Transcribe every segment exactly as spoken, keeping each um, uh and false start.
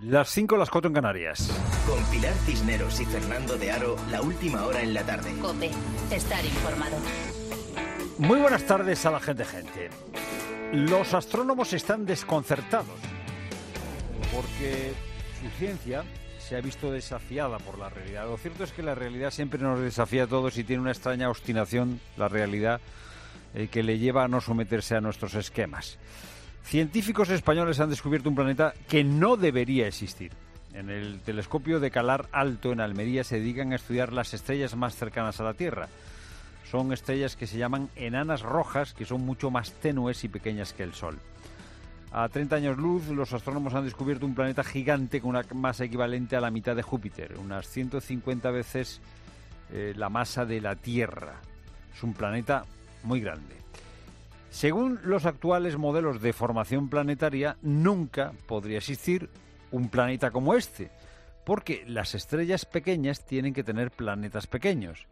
Las cinco, las cuatro en Canarias. Con Pilar Cisneros y Fernando de Aro, la última hora en la tarde. COPE, estar informado. Muy buenas tardes a la gente, gente. Los astrónomos están desconcertados porque su ciencia se ha visto desafiada por la realidad. Lo cierto es que la realidad siempre nos desafía a todos y tiene una extraña obstinación, la realidad, eh, que le lleva a no someterse a nuestros esquemas. Científicos españoles han descubierto un planeta que no debería existir. En el telescopio de Calar Alto, en Almería, se dedican a estudiar las estrellas más cercanas a la Tierra. Son estrellas que se llaman enanas rojas, que son mucho más tenues y pequeñas que el Sol. A treinta años luz, los astrónomos han descubierto un planeta gigante con una masa equivalente a la mitad de Júpiter, unas ciento cincuenta veces eh, la masa de la Tierra. Es un planeta muy grande. Según los actuales modelos de formación planetaria, nunca podría existir un planeta como este, porque las estrellas pequeñas tienen que tener planetas pequeños.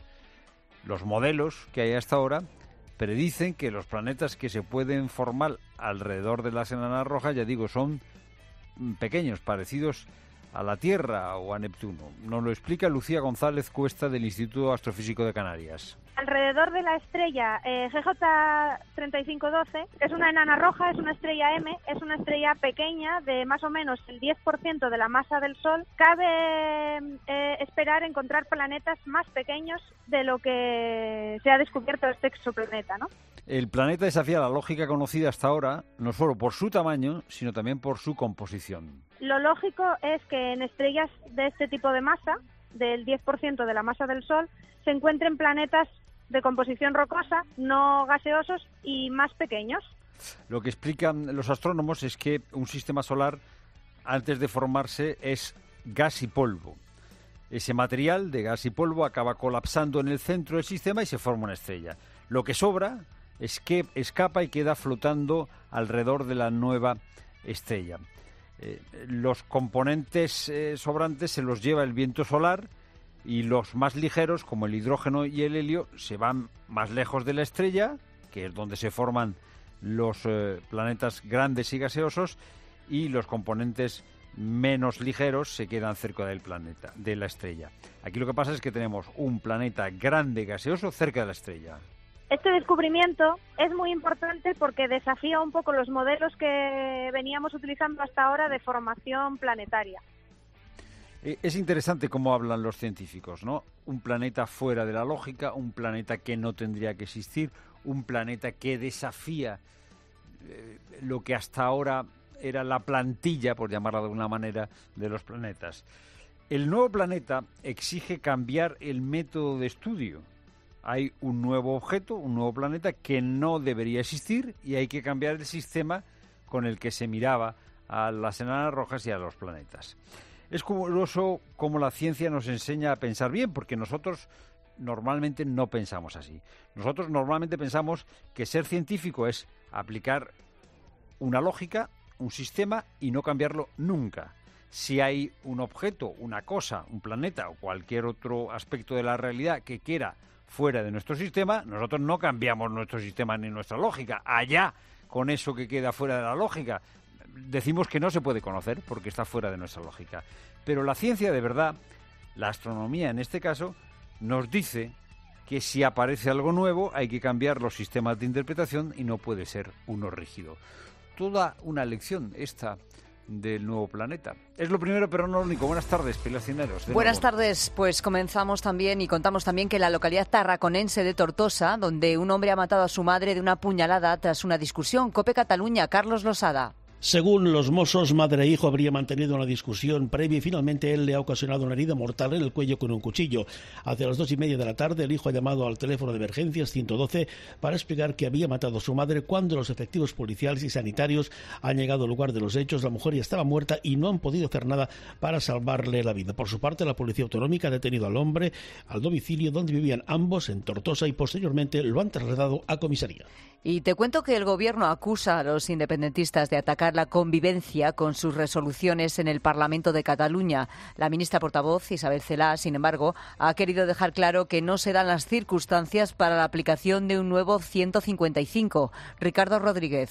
Los modelos que hay hasta ahora predicen que los planetas que se pueden formar alrededor de las enanas rojas, ya digo, son pequeños, parecidos a la Tierra o a Neptuno. Nos lo explica Lucía González Cuesta del Instituto Astrofísico de Canarias. Alrededor de la estrella eh, G J treinta y cinco doce es una enana roja, es una estrella M, es una estrella pequeña de más o menos el diez por ciento de la masa del Sol. Cabe eh, esperar encontrar planetas más pequeños de lo que se ha descubierto este exoplaneta, ¿no? El planeta desafía la lógica conocida hasta ahora, no solo por su tamaño, sino también por su composición. Lo lógico es que en estrellas de este tipo de masa, del diez por ciento de la masa del Sol, se encuentren planetas de composición rocosa, no gaseosos y más pequeños. Lo que explican los astrónomos es que un sistema solar, antes de formarse, es gas y polvo. Ese material de gas y polvo acaba colapsando en el centro del sistema y se forma una estrella. Lo que sobra es que escapa y queda flotando alrededor de la nueva estrella. Eh, los componentes eh, sobrantes se los lleva el viento solar y los más ligeros, como el hidrógeno y el helio, se van más lejos de la estrella, que es donde se forman los eh, planetas grandes y gaseosos, y los componentes menos ligeros se quedan cerca del planeta, de la estrella. Aquí lo que pasa es que tenemos un planeta grande gaseoso cerca de la estrella. Este descubrimiento es muy importante porque desafía un poco los modelos que veníamos utilizando hasta ahora de formación planetaria. Es interesante cómo hablan los científicos, ¿no? Un planeta fuera de la lógica, un planeta que no tendría que existir, un planeta que desafía eh, lo que hasta ahora era la plantilla, por llamarla de alguna manera, de los planetas. El nuevo planeta exige cambiar el método de estudio. Hay un nuevo objeto, un nuevo planeta que no debería existir y hay que cambiar el sistema con el que se miraba a las enanas rojas y a los planetas. Es curioso cómo la ciencia nos enseña a pensar bien, porque nosotros normalmente no pensamos así. Nosotros normalmente pensamos que ser científico es aplicar una lógica, un sistema y no cambiarlo nunca. Si hay un objeto, una cosa, un planeta o cualquier otro aspecto de la realidad que quiera fuera de nuestro sistema, nosotros no cambiamos nuestro sistema ni nuestra lógica. Allá con eso que queda fuera de la lógica. Decimos que no se puede conocer porque está fuera de nuestra lógica. Pero la ciencia de verdad, la astronomía en este caso, nos dice que si aparece algo nuevo hay que cambiar los sistemas de interpretación y no puede ser uno rígido. Toda una lección esta del nuevo planeta. Es lo primero, pero no lo único. Buenas tardes, Pilar Cisneros. Buenas tardes. Pues comenzamos también y contamos también que en la localidad tarraconense de Tortosa, donde un hombre ha matado a su madre de una puñalada tras una discusión. COPE Cataluña, Carlos Losada. Según los Mossos, madre e hijo habrían mantenido una discusión previa y finalmente él le ha ocasionado una herida mortal en el cuello con un cuchillo. Hacia las dos y media de la tarde, el hijo ha llamado al teléfono de emergencias ciento doce para explicar que había matado a su madre. Cuando los efectivos policiales y sanitarios han llegado al lugar de los hechos, la mujer ya estaba muerta y no han podido hacer nada para salvarle la vida. Por su parte, la Policía Autonómica ha detenido al hombre al domicilio donde vivían ambos, en Tortosa, y posteriormente lo han trasladado a comisaría. Y te cuento que el Gobierno acusa a los independentistas de atacar la convivencia con sus resoluciones en el Parlamento de Cataluña. La ministra portavoz, Isabel Celaá, sin embargo, ha querido dejar claro que no se dan las circunstancias para la aplicación de un nuevo ciento cincuenta y cinco. Ricardo Rodríguez.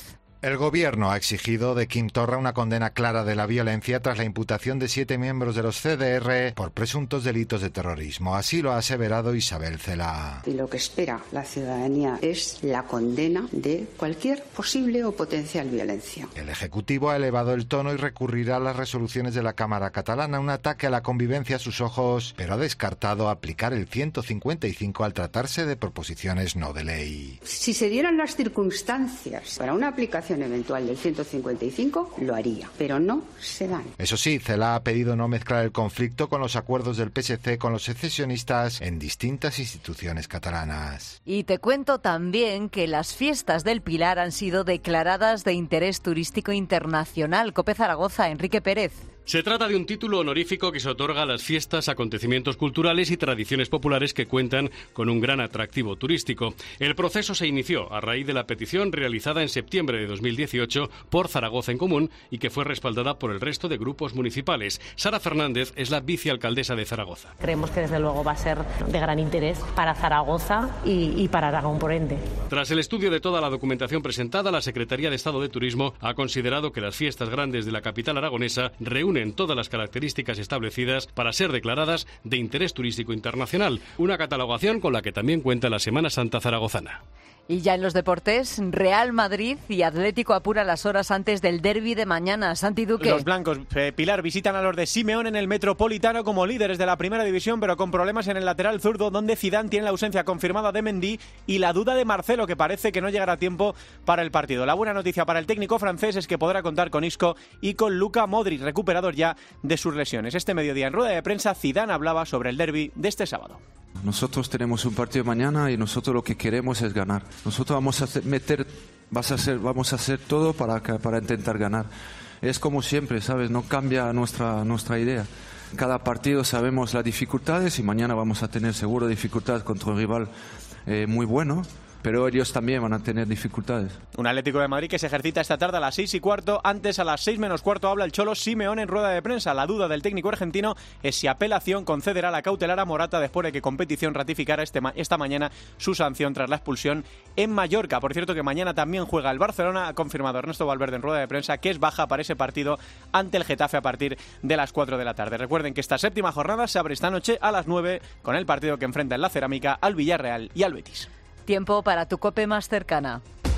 El gobierno ha exigido de Quim Torra una condena clara de la violencia tras la imputación de siete miembros de los C D R por presuntos delitos de terrorismo. Así lo ha aseverado Isabel Celaá. Y lo que espera la ciudadanía es la condena de cualquier posible o potencial violencia. El Ejecutivo ha elevado el tono y recurrirá a las resoluciones de la Cámara catalana, un ataque a la convivencia a sus ojos, pero ha descartado aplicar el ciento cincuenta y cinco al tratarse de proposiciones no de ley. Si se dieran las circunstancias para una aplicación eventual del ciento cincuenta y cinco, lo haría, pero no se dan. Eso sí, Celaá ha pedido no mezclar el conflicto con los acuerdos del P S C con los secesionistas en distintas instituciones catalanas. Y te cuento también que las fiestas del Pilar han sido declaradas de interés turístico internacional. COPE Zaragoza, Enrique Pérez. Se trata de un título honorífico que se otorga a las fiestas, acontecimientos culturales y tradiciones populares que cuentan con un gran atractivo turístico. El proceso se inició a raíz de la petición realizada en septiembre de dos mil dieciocho por Zaragoza en Común y que fue respaldada por el resto de grupos municipales. Sara Fernández es la vicealcaldesa de Zaragoza. Creemos que desde luego va a ser de gran interés para Zaragoza y, y para Aragón por ende. Tras el estudio de toda la documentación presentada, la Secretaría de Estado de Turismo ha considerado que las fiestas grandes de la capital aragonesa reúnen en todas las características establecidas para ser declaradas de interés turístico internacional, una catalogación con la que también cuenta la Semana Santa zaragozana. Y ya en los deportes, Real Madrid y Atlético apura las horas antes del derbi de mañana. Santi Duque. Los blancos, eh, Pilar, visitan a los de Simeone en el Metropolitano como líderes de la primera división, pero con problemas en el lateral zurdo, donde Zidane tiene la ausencia confirmada de Mendy y la duda de Marcelo, que parece que no llegará a tiempo para el partido. La buena noticia para el técnico francés es que podrá contar con Isco y con Luka Modric, recuperados ya de sus lesiones. Este mediodía en rueda de prensa, Zidane hablaba sobre el derbi de este sábado. Nosotros tenemos un partido mañana y nosotros lo que queremos es ganar. Nosotros vamos a hacer, meter, vas a hacer, vamos a hacer todo para, para intentar ganar. Es como siempre, ¿sabes? No cambia nuestra, nuestra idea. Cada partido sabemos las dificultades y mañana vamos a tener seguro dificultades contra un rival eh, muy bueno. Pero ellos también van a tener dificultades. Un Atlético de Madrid que se ejercita esta tarde a las seis y cuarto. Antes, a las seis menos cuarto, habla el Cholo Simeone en rueda de prensa. La duda del técnico argentino es si apelación concederá la cautelar a Morata después de que Competición ratificara este ma- esta mañana su sanción tras la expulsión en Mallorca. Por cierto, que mañana también juega el Barcelona. Ha confirmado Ernesto Valverde en rueda de prensa que es baja para ese partido ante el Getafe a partir de las cuatro de la tarde. Recuerden que esta séptima jornada se abre esta noche a las nueve con el partido que enfrenta en la Cerámica al Villarreal y al Betis. Tiempo para tu COPE más cercana.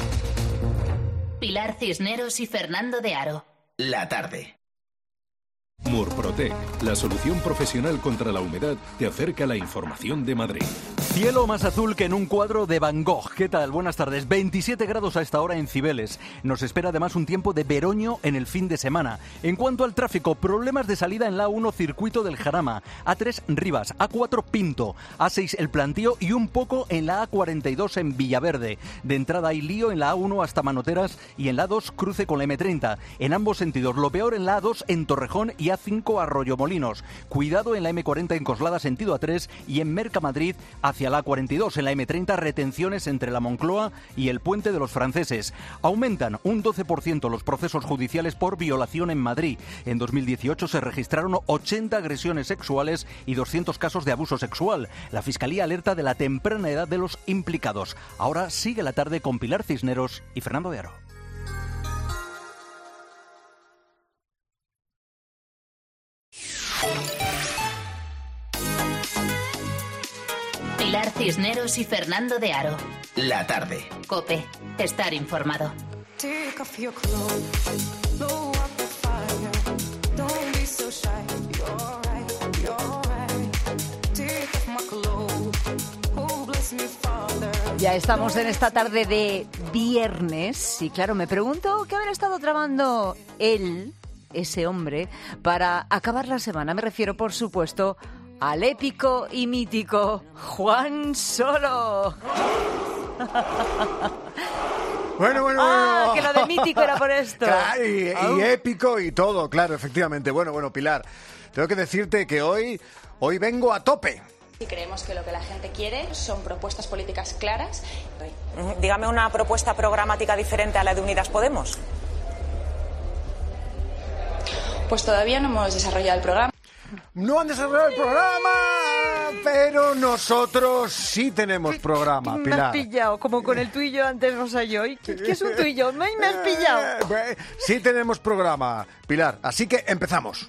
Pilar Cisneros y Fernando de Aro. La tarde. Murprotec, la solución profesional contra la humedad, te acerca la información de Madrid. Cielo más azul que en un cuadro de Van Gogh. ¿Qué tal? Buenas tardes. veintisiete grados a esta hora en Cibeles. Nos espera además un tiempo de veroño en el fin de semana. En cuanto al tráfico, problemas de salida en la A uno Circuito del Jarama, A tres Rivas, A cuatro Pinto, A seis El Plantío y un poco en la A cuarenta y dos en Villaverde. De entrada hay lío en la A uno hasta Manoteras y en la A dos cruce con la eme treinta. En ambos sentidos, lo peor en la A dos en Torrejón y A cinco Arroyomolinos. Cuidado en la eme cuarenta en Coslada sentido A tres y en Mercamadrid hacia la A cuarenta y dos. En la eme treinta retenciones entre la Moncloa y el Puente de los Franceses. Aumentan un doce por ciento los procesos judiciales por violación en Madrid. En dos mil dieciocho se registraron ochenta agresiones sexuales y doscientos casos de abuso sexual. La Fiscalía alerta de la temprana edad de los implicados. Ahora sigue la tarde con Pilar Cisneros y Fernando de Aro. Pilar Cisneros y Fernando de Aro. La tarde. COPE. Estar informado. Ya estamos en esta tarde de viernes y claro, me pregunto qué habrá estado tramando él, ese hombre, para acabar la semana. Me refiero, por supuesto, al épico y mítico Juan Solo. Bueno, bueno, ah, bueno. que lo de mítico era por esto. Claro, y, y épico y todo, claro, efectivamente. Bueno, bueno, Pilar, tengo que decirte que hoy, hoy vengo a tope. Y creemos que lo que la gente quiere son propuestas políticas claras. Dígame una propuesta programática diferente a la de Unidas Podemos. Pues todavía no hemos desarrollado el programa. ¡No han desarrollado el programa! Pero nosotros sí tenemos programa, Me Pilar. has pillado, como con el tú y yo antes, Rosa y yo. ¿Y ¿Qué, qué es un tú y yo? Me, me has pillado. Eh, Sí tenemos programa, Pilar. Así que empezamos.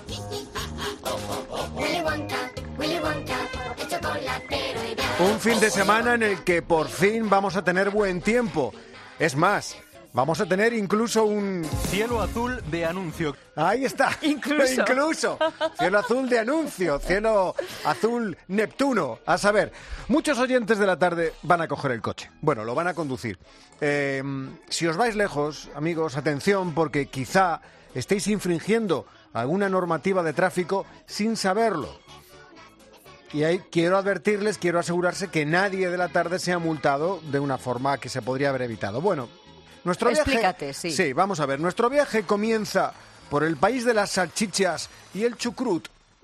Un fin de semana en el que por fin vamos a tener buen tiempo. Es más, vamos a tener incluso un... Cielo azul de anuncio. Ahí está. Incluso. Incluso. Cielo azul de anuncio. Cielo azul Neptuno. A saber, muchos oyentes de la tarde van a coger el coche. Bueno, lo van a conducir. Eh, si os vais lejos, amigos, atención, porque quizá estéis infringiendo alguna normativa de tráfico sin saberlo. Y ahí quiero advertirles, quiero asegurarse que nadie de la tarde sea multado de una forma que se podría haber evitado. Bueno, nuestro viaje... Explícate, sí. Sí, vamos a ver. Nuestro viaje comienza por el país de las salchichas y el chucrut.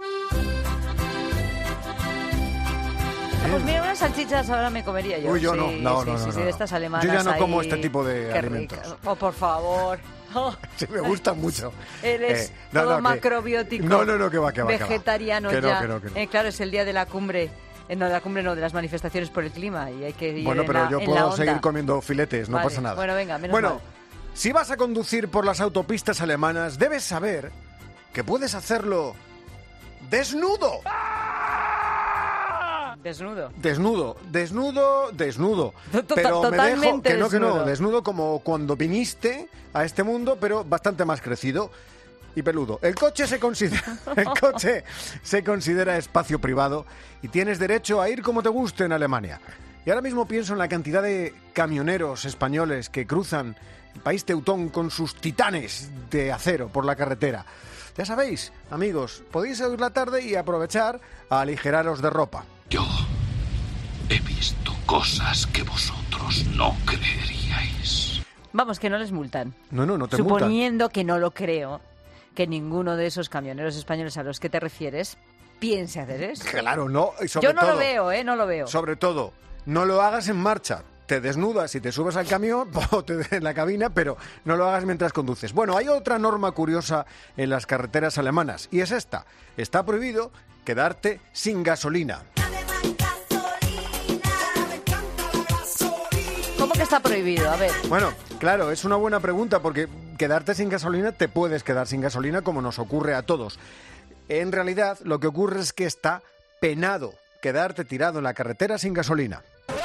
Pues mira, unas salchichas ahora me comería yo. Uy, yo sí, no. No, sí, no, sí, no, sí, no. de estas alemanas Yo ya no ahí. como este tipo de Qué alimentos. rica. Oh, por favor. Oh, Sí, me gustan mucho. eres Eh, no, todo no, que- macrobiótico. No, no, no, que va, que va. que va. Vegetariano Que no, ya. que no, que no. Eh, claro, es el día de la cumbre. Eh, no, de la cumbre no, de las manifestaciones por el clima. Y hay que ir Bueno, en pero la- yo en la puedo onda. seguir comiendo filetes, no Vale, pasa nada. bueno, venga, menos Bueno, mal. si vas a conducir por las autopistas alemanas, debes saber que puedes hacerlo desnudo. Desnudo. Desnudo, desnudo, desnudo. To- to- Pero me dejo totalmente que no, que no, desnudo. desnudo como cuando viniste a este mundo, pero bastante más crecido y peludo. El coche se considera, el coche se considera espacio privado y tienes derecho a ir como te guste en Alemania. Y ahora mismo pienso en la cantidad de camioneros españoles que cruzan el país teutón con sus titanes de acero por la carretera. Ya sabéis, amigos, podéis oír la tarde y aprovechar a aligeraros de ropa. Yo he visto cosas que vosotros no creeríais. Vamos, que no les multan. No, no, no te multan. Suponiendo que no lo creo, que ninguno de esos camioneros españoles a los que te refieres piense hacer eso. Claro, no. Y sobre Yo no todo, lo veo, ¿eh? No lo veo. Sobre todo, no lo hagas en marcha. Te desnudas y te subes al camión o te en la cabina, pero no lo hagas mientras conduces. Bueno, hay otra norma curiosa en las carreteras alemanas y es esta. Está prohibido quedarte sin gasolina. ¿Cómo que está prohibido? A ver. Bueno, claro, es una buena pregunta porque quedarte sin gasolina te puedes quedar sin gasolina como nos ocurre a todos. En realidad, lo que ocurre es que está penado quedarte tirado en la carretera sin gasolina.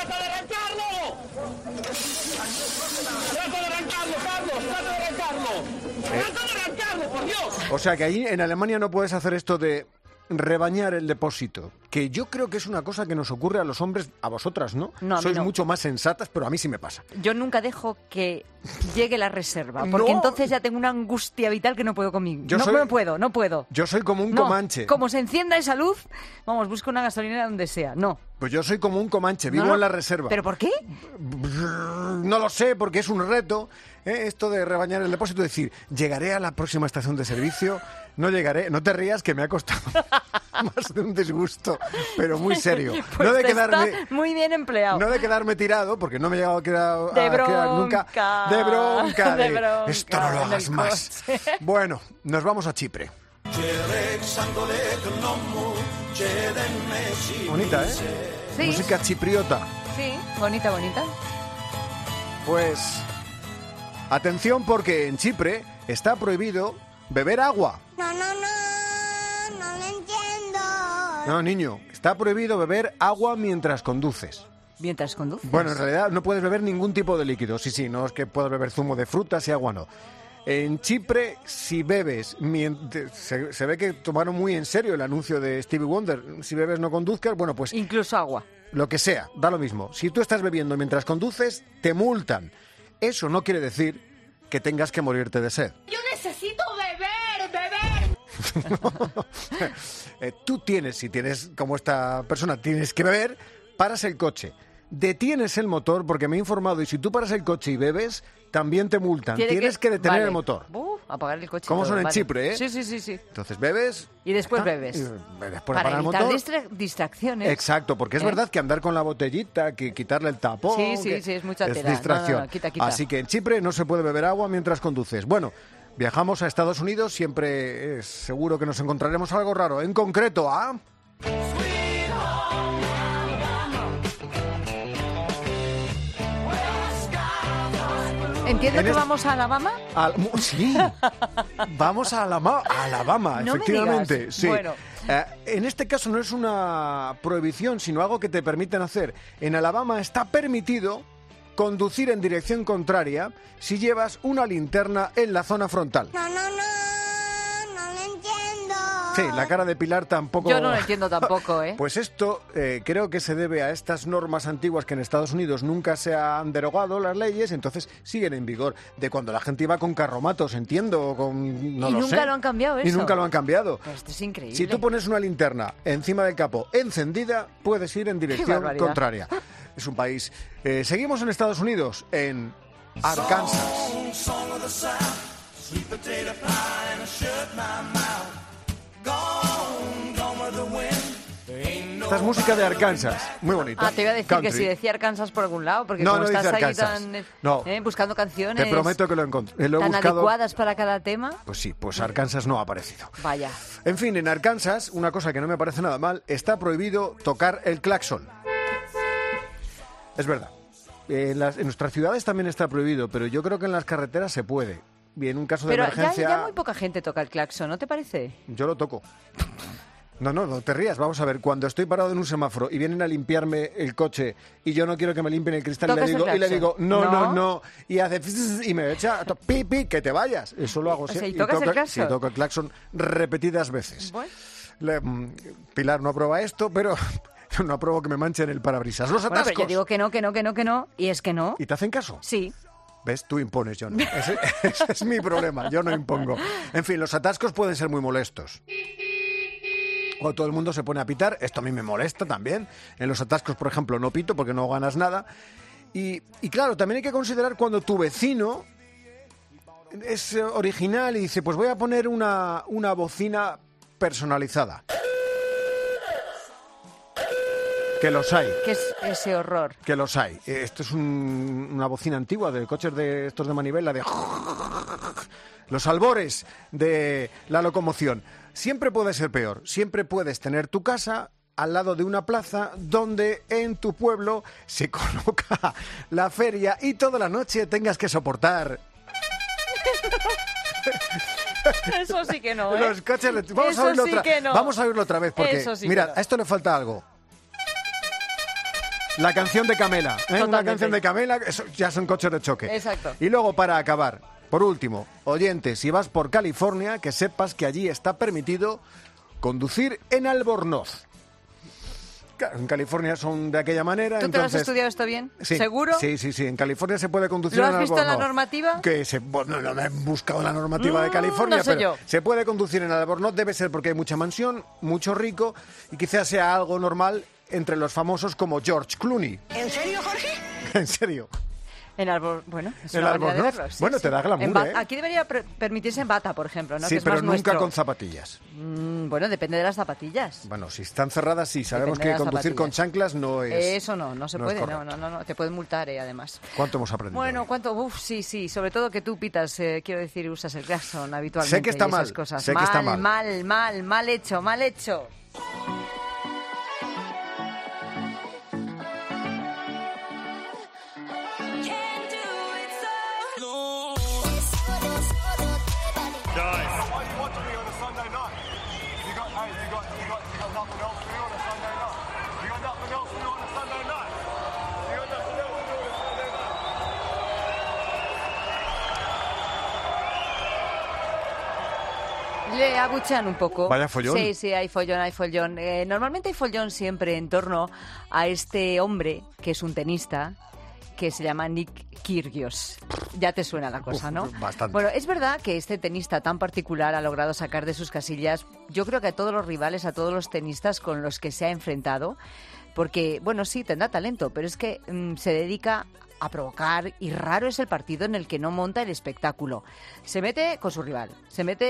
O sea que ahí en Alemania no puedes hacer esto de rebañar el depósito, que yo creo que es una cosa que nos ocurre a los hombres, a vosotras, ¿no? No, a mí Sois no. mucho más sensatas, pero a mí sí me pasa. Yo nunca dejo que llegue la reserva, porque No. entonces ya tengo una angustia vital que no puedo conmigo. Yo no, soy- no puedo, no puedo. Yo soy como un No, comanche. Como se encienda esa luz, vamos, busco una gasolinera donde sea. No. Pues yo soy como un comanche, vivo No, no. en la reserva. ¿Pero por qué? No lo sé, porque es un reto, ¿eh? Esto de rebañar el depósito, decir, llegaré a la próxima estación de servicio, no llegaré, no te rías que me ha costado más de un disgusto, pero muy serio. Pues no de te quedarme, está muy bien empleado. no de quedarme tirado, porque no me he llegado a quedar, a De quedar nunca. bronca. De bronca, De de, bronca esto no lo en hagas el más. coche. Bueno, nos vamos a Chipre. Bonita, ¿eh? Sí. Música chipriota. Sí, bonita, bonita. Pues atención porque en Chipre está prohibido beber agua. No, no, no, no lo entiendo. No, niño, está prohibido beber agua mientras conduces. Mientras conduces. Bueno, en realidad no puedes beber ningún tipo de líquido. Sí, sí, no es que puedas beber zumo de frutas y agua, no. En Chipre, si bebes, mient- se, se ve que tomaron muy en serio el anuncio de Stevie Wonder. Si bebes no conduzcas, bueno, pues Incluso agua. lo que sea, da lo mismo. Si tú estás bebiendo mientras conduces, te multan. Eso no quiere decir que tengas que morirte de sed. Yo necesito beber, beber. Eh, tú tienes, si tienes como esta persona, tienes que beber, paras el coche, detienes el motor, porque me he informado, y si tú paras el coche y bebes, también te multan. Tiene Tienes que, detener vale. el motor. Uh, apagar el coche. y ¿Cómo todo, son en vale. Chipre, eh? Sí, sí, sí, sí. Entonces bebes... Y después ah, bebes. y después de Para parar el evitar motor... distra- distracciones. Exacto, porque es ¿Eh? verdad que andar con la botellita, que quitarle el tapón... Sí, sí, que sí, es mucha tela. No, distracción. no, no, quita, quita. Así que en Chipre no se puede beber agua mientras conduces. Bueno, viajamos a Estados Unidos, siempre es seguro que nos encontraremos algo raro. En concreto a... Entiendo En que es- vamos a Alabama. Al- mu- sí, vamos a Alabama, a Alabama No me efectivamente. digas. Sí. Bueno. Eh, en este caso no es una prohibición, sino algo que te permiten hacer. En Alabama está permitido conducir en dirección contraria si llevas una linterna en la zona frontal. No, no, no, no lo entiendo. Sí, la cara de Pilar tampoco... Yo no lo entiendo tampoco, ¿eh? Pues esto eh, creo que se debe a estas normas antiguas que en Estados Unidos nunca se han derogado las leyes, entonces siguen en vigor. De cuando la gente iba con carromatos, entiendo, o con... no y lo nunca sé. lo han cambiado eso. Y nunca lo han cambiado. Pues esto es increíble. Si tú pones una linterna encima del capó encendida, puedes ir en dirección barbaridad. contraria. Es un país... Eh, seguimos en Estados Unidos, en Arkansas. Esta es música de Arkansas, muy bonita. Ah, te iba a decir Country. que si decía Arkansas por algún lado, porque No, como no estás dice ahí Arkansas. tan, No. eh, buscando canciones Te prometo que lo, encont- eh, lo he tan buscado. adecuadas para cada tema. Pues sí, pues Arkansas no ha aparecido. Vaya. En fin, en Arkansas, una cosa que no me parece nada mal, está prohibido tocar el claxon. Es verdad. En, las- en nuestras ciudades también está prohibido, pero yo creo que en las carreteras se puede. Y en un caso de Pero ya, emergencia, ya muy poca gente toca el claxon, ¿no te parece? yo lo toco. No, no, no te rías. Vamos a ver, cuando estoy parado en un semáforo y vienen a limpiarme el coche y yo no quiero que me limpien el cristal y le ¿Tocas el digo, y le claxon? digo no, no, ¿No? no, y hace fzzz y me echa to- pi, pi, que te vayas. Eso lo hago O sea, ¿y siempre. tocas el claxon? Sí, toco el claxon repetidas veces. Bueno. Le- mm, Pilar no aprueba esto, pero no apruebo que me manchen el parabrisas. Los Bueno, atascos. pero yo digo que no, que no, que no, que no, y es que no. ¿Y te hacen caso? Sí. ¿Ves? Tú impones, yo no. Ese, ese es mi problema, yo no impongo. En fin, los atascos pueden ser muy molestos. Cuando todo el mundo se pone a pitar, esto a mí me molesta también. En los atascos, por ejemplo, no pito porque no ganas nada. Y, y claro, también hay que considerar cuando tu vecino es eh, original y dice, pues voy a poner una, una bocina personalizada. Que los hay. ¿Qué es ese horror? Que los hay. Eh, Esto es un- una bocina antigua de coches de estos de manivela, de los albores de la locomoción. Siempre puede ser peor. Siempre puedes tener tu casa al lado de una plaza donde en tu pueblo se coloca la feria y toda la noche tengas que soportar Eso sí que no, ¿eh? los coches. de- Vamos Eso a oírlo sí otra. que no. Vamos a oírlo otra vez porque Eso sí que mira, no. a esto le falta algo. La canción de Camela, ¿eh? Una Totalmente. canción de Camela, eso ya son coches de choque. Exacto. Y luego, para acabar, por último, oyente, si vas por California, que sepas que allí está permitido conducir en albornoz. Claro, en California son de aquella manera, ¿Tú te lo has entonces... estudiado esto bien? Sí, ¿Seguro? Sí, sí, sí. En California se puede conducir ¿Lo en has visto en la albornoz. normativa? Que se, bueno, no me he buscado la normativa de Mm, California, no sé pero yo. se puede conducir en albornoz. Debe ser porque hay mucha mansión, mucho rico y quizás sea algo normal entre los famosos como George Clooney. ¿En serio, Jorge? En serio. En albor... Bueno, es ¿En una manera de albornoz? verlo, sí, Bueno, sí. te da glamour, En ba- ¿eh? Aquí debería pre- permitirse en bata, por ejemplo, ¿no? Sí, Que es pero más nunca nuestro. con zapatillas. Mm, bueno, depende de las zapatillas. Bueno, si están cerradas, sí. Sabemos Depende de que las conducir con zapatillas. chanclas no es... Eso no, no se no es puede, no, correcto. no, no, no, te pueden multar, eh, además. ¿Cuánto hemos aprendido? Bueno, ¿cuánto? Uf, sí, sí, sobre todo que tú pitas, eh, quiero decir, usas el claxon habitualmente. Sé que está y esas mal, cosas. sé que mal, está mal. mal, mal, mal hecho, mal hecho. Le abuchean un poco. Vaya follón. Sí, sí, hay follón, hay follón. Eh, normalmente hay follón siempre en torno a este hombre que es un tenista que se llama Nick Kyrgios. Ya te suena la cosa, Uf, ¿no? bastante. Bueno, es verdad que este tenista tan particular ha logrado sacar de sus casillas, yo creo que a todos los rivales, a todos los tenistas con los que se ha enfrentado, porque, bueno, sí, tendrá talento, pero es que mm, se dedica a provocar y raro es el partido en el que no monta el espectáculo. Se mete con su rival, se mete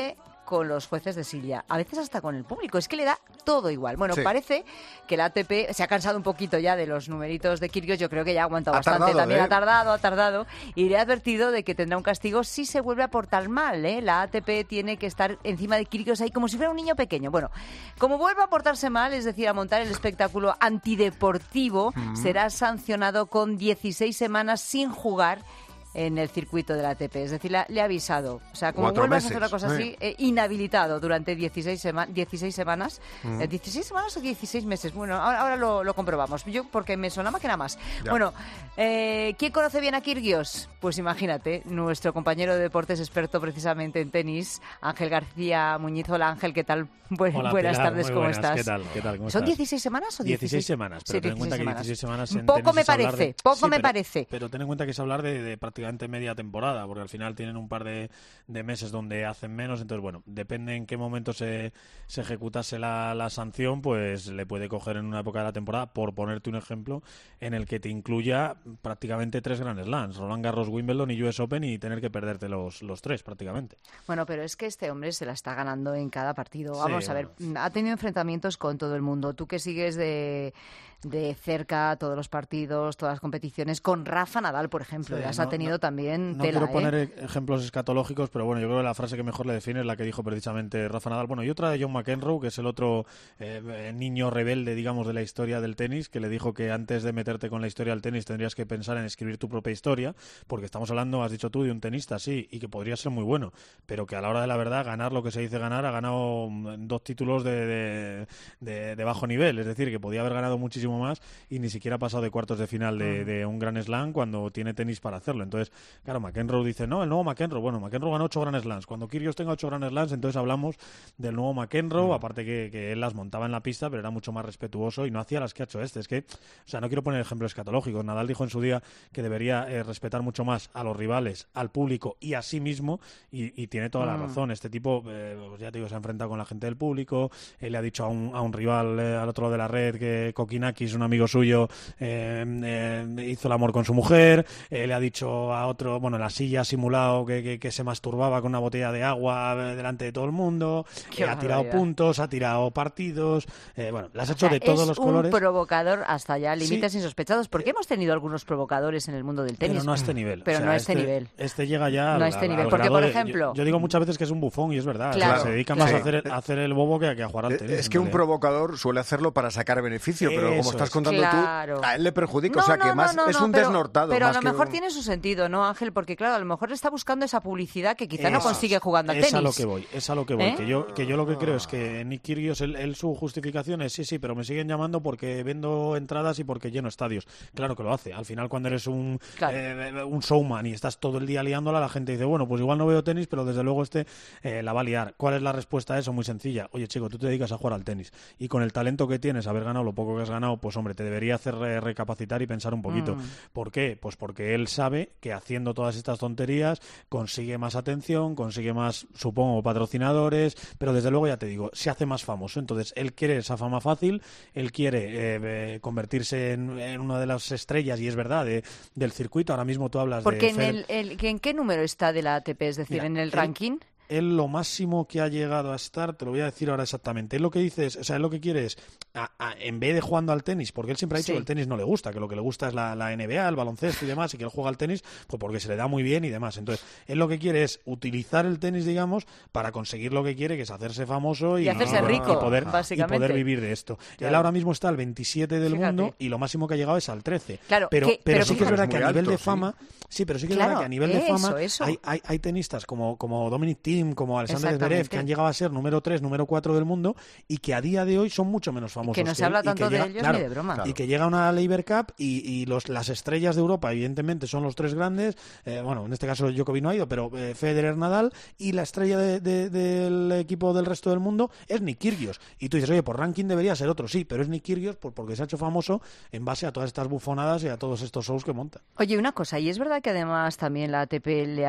con los jueces de silla, a veces hasta con el público. Es que le da todo igual. Bueno, sí. Parece que la A T P se ha cansado un poquito ya de los numeritos de Kyrgios. Yo creo que ya ha aguantado ha bastante. Tardado, También ¿eh? ha tardado, ha tardado. Y le ha advertido de que tendrá un castigo si se vuelve a portar mal, ¿eh? La A T P tiene que estar encima de Kyrgios ahí como si fuera un niño pequeño. Bueno, como vuelva a portarse mal, es decir, a montar el espectáculo antideportivo, mm. será sancionado con dieciséis semanas sin jugar en el circuito de la A T P. Es decir, la, le ha avisado. O sea, como Cuatro vuelvas meses. a hacer una cosa así, eh, inhabilitado durante dieciséis, sema- dieciséis semanas. Mm. Eh, ¿dieciséis semanas o dieciséis meses? Bueno, ahora, ahora lo, lo comprobamos. Yo, porque me sonaba que era más. Ya. Bueno, eh, ¿quién conoce bien a Kyrgios? Pues imagínate, nuestro compañero de deportes experto precisamente en tenis, Ángel García Muñiz. Hola, Ángel, ¿qué tal? Bu- Hola, buenas Pilar, tardes, muy ¿cómo buenas. estás? ¿Qué tal? ¿Qué tal? ¿Cómo ¿Son estás? dieciséis semanas o dieciséis? dieciséis semanas, pero Sí, ten en cuenta que semanas. dieciséis semanas en Poco tenis me es hablar parece, de- poco Sí, me pero- parece. Pero ten en cuenta que es hablar de, de prácticamente media temporada, porque al final tienen un par de, de meses donde hacen menos, entonces bueno, depende en qué momento se, se ejecutase la, la sanción, pues le puede coger en una época de la temporada, por ponerte un ejemplo, en el que te incluya prácticamente tres Grand Slams, Roland Garros, Wimbledon y U S Open, y tener que perderte los, los tres prácticamente. Bueno, pero es que este hombre se la está ganando en cada partido. Sí, Vamos a ver, bueno. ha tenido enfrentamientos con todo el mundo. Tú que sigues de, de cerca todos los partidos, todas las competiciones, con Rafa Nadal, por ejemplo, Sí, las no, ha tenido no, también No tela, quiero ¿eh? poner e- ejemplos escatológicos, pero bueno, yo creo que la frase que mejor le define es la que dijo precisamente Rafa Nadal. Bueno, y otra de John McEnroe, que es el otro eh, niño rebelde, digamos, de la historia del tenis, que le dijo que antes de meterte con la historia del tenis tendrías que pensar en escribir tu propia historia, porque estamos hablando, has dicho tú, de un tenista, sí, y que podría ser muy bueno, pero que a la hora de la verdad, ganar lo que se dice ganar, ha ganado dos títulos de, de, de, de bajo nivel, es decir, que podía haber ganado muchísimo más y ni siquiera ha pasado de cuartos de final de, de un Grand Slam cuando tiene tenis para hacerlo. Entonces, claro, McEnroe dice, no, el nuevo McEnroe, bueno, McEnroe ganó ocho Grand Slams, cuando Kyrgios tenga ocho Grand Slams, entonces hablamos del nuevo McEnroe, mm. aparte que, que él las montaba en la pista, pero era mucho más respetuoso y no hacía las que ha hecho este. Es que, o sea, no quiero poner ejemplos escatológicos. Nadal dijo en su día que debería eh, respetar mucho más a los rivales, al público y a sí mismo, y, y tiene toda la Mm. razón. Este tipo, eh, pues ya te digo, se ha enfrentado con la gente del público, él le ha dicho a un, a un rival eh, al otro lado de la red que Kokinakis, un amigo suyo, eh, eh, hizo el amor con su mujer, eh, le ha dicho a otro, bueno, en la silla ha simulado que, que, que se masturbaba con una botella de agua eh, delante de todo el mundo, eh, ha tirado puntos, ha tirado partidos, eh, bueno, le has hecho O sea, de todos es los un colores. provocador hasta ya límites Sí. insospechados, porque hemos tenido algunos provocadores en el mundo del tenis. Pero no a este nivel. Pero O sea, no a este, este nivel. Este llega ya No a al- este al nivel, porque grado por de- ejemplo... Yo, yo digo muchas veces que es un bufón y es verdad. Claro, o sea, se dedica claro. más a hacer, a hacer el bobo que a, que a jugar al tenis. Es que un provocador suele hacerlo para sacar beneficio, pero como Eso estás es. contando Claro. tú, a él le perjudica. No, o sea, no, que no, más no, es no, un pero, desnortado. Pero más a lo que mejor un- tiene su sentido, ¿no, Ángel? Porque claro, a lo mejor está buscando esa publicidad que quizá no Eso consigue es. jugando al Es tenis. a lo que voy, es a lo que voy. ¿Eh? Que yo, que yo lo que creo es que Nick Kyrgios, él, él su justificación es sí, sí, pero me siguen llamando porque vendo entradas y porque lleno estadios. Claro que lo hace. Al final, cuando eres un, Claro. eh, un showman y estás todo el día liándola, la gente dice, bueno, pues igual no veo tenis, pero desde luego este eh, la va a liar. ¿Cuál es la respuesta a eso? Muy sencilla. Oye, chico, tú te dedicas a jugar al tenis y con el talento que tienes, haber ganado lo poco que has ganado, pues hombre, te debería hacer eh, recapacitar y pensar un poquito. Mm. ¿Por qué? Pues porque él sabe que haciendo todas estas tonterías consigue más atención, consigue más, supongo, patrocinadores, pero desde luego ya te digo, se hace más famoso. Entonces, él quiere esa fama fácil, él quiere eh, eh, convertirse en, en una de las estrellas, y es verdad, de, del circuito. Ahora mismo tú hablas Porque de... en, Federer. el, el- ¿en qué número está de la A T P? Es decir, Mira, en el él- ranking. Él lo máximo que ha llegado a estar, te lo voy a decir ahora exactamente, él lo que dice es, o sea, él lo que quiere es, a- a- en vez de jugando al tenis, porque él siempre ha dicho Sí. que el tenis no le gusta, que lo que le gusta es la, la N B A, el baloncesto y demás, y que él juega al tenis, pues porque se le da muy bien y demás. Entonces, él lo que quiere es utilizar el tenis, digamos, para conseguir lo que quiere, que es hacerse famoso y, Y hacerse y rico, poder, y básicamente. poder vivir de esto. Él Claro. ahora mismo está al veintisiete del Fíjate. mundo y lo máximo que ha llegado es al trece. Claro, pero, que- pero pero sí que es fíjate. verdad que a Muy nivel alto, de sí. fama, sí, pero sí que es Claro, verdad que a nivel de eso, fama eso. Hay, hay, hay tenistas como, como Dominic Thiem, como Alexander Zverev, Exactamente. que han llegado a ser número tres, número cuatro del mundo y que a día de hoy son mucho menos famosos. Que no se él, habla y que tanto de llega- ellos claro, ni de broma. Y que llega una Laver Cup y, y los, las estrellas de Europa, evidentemente, son los tres grandes. Eh, bueno, en este caso Djokovic no ha ido, pero eh, Federer, Nadal, y la estrella de, de, del equipo del resto del mundo es Nick Kyrgios. Y tú dices, oye, por ranking debería ser otro, sí, pero es Nick Kyrgios por, porque se ha hecho famoso en base a todas estas bufonadas y a todos estos shows que monta. Oye, una cosa, y es verdad que además también la A T P le ha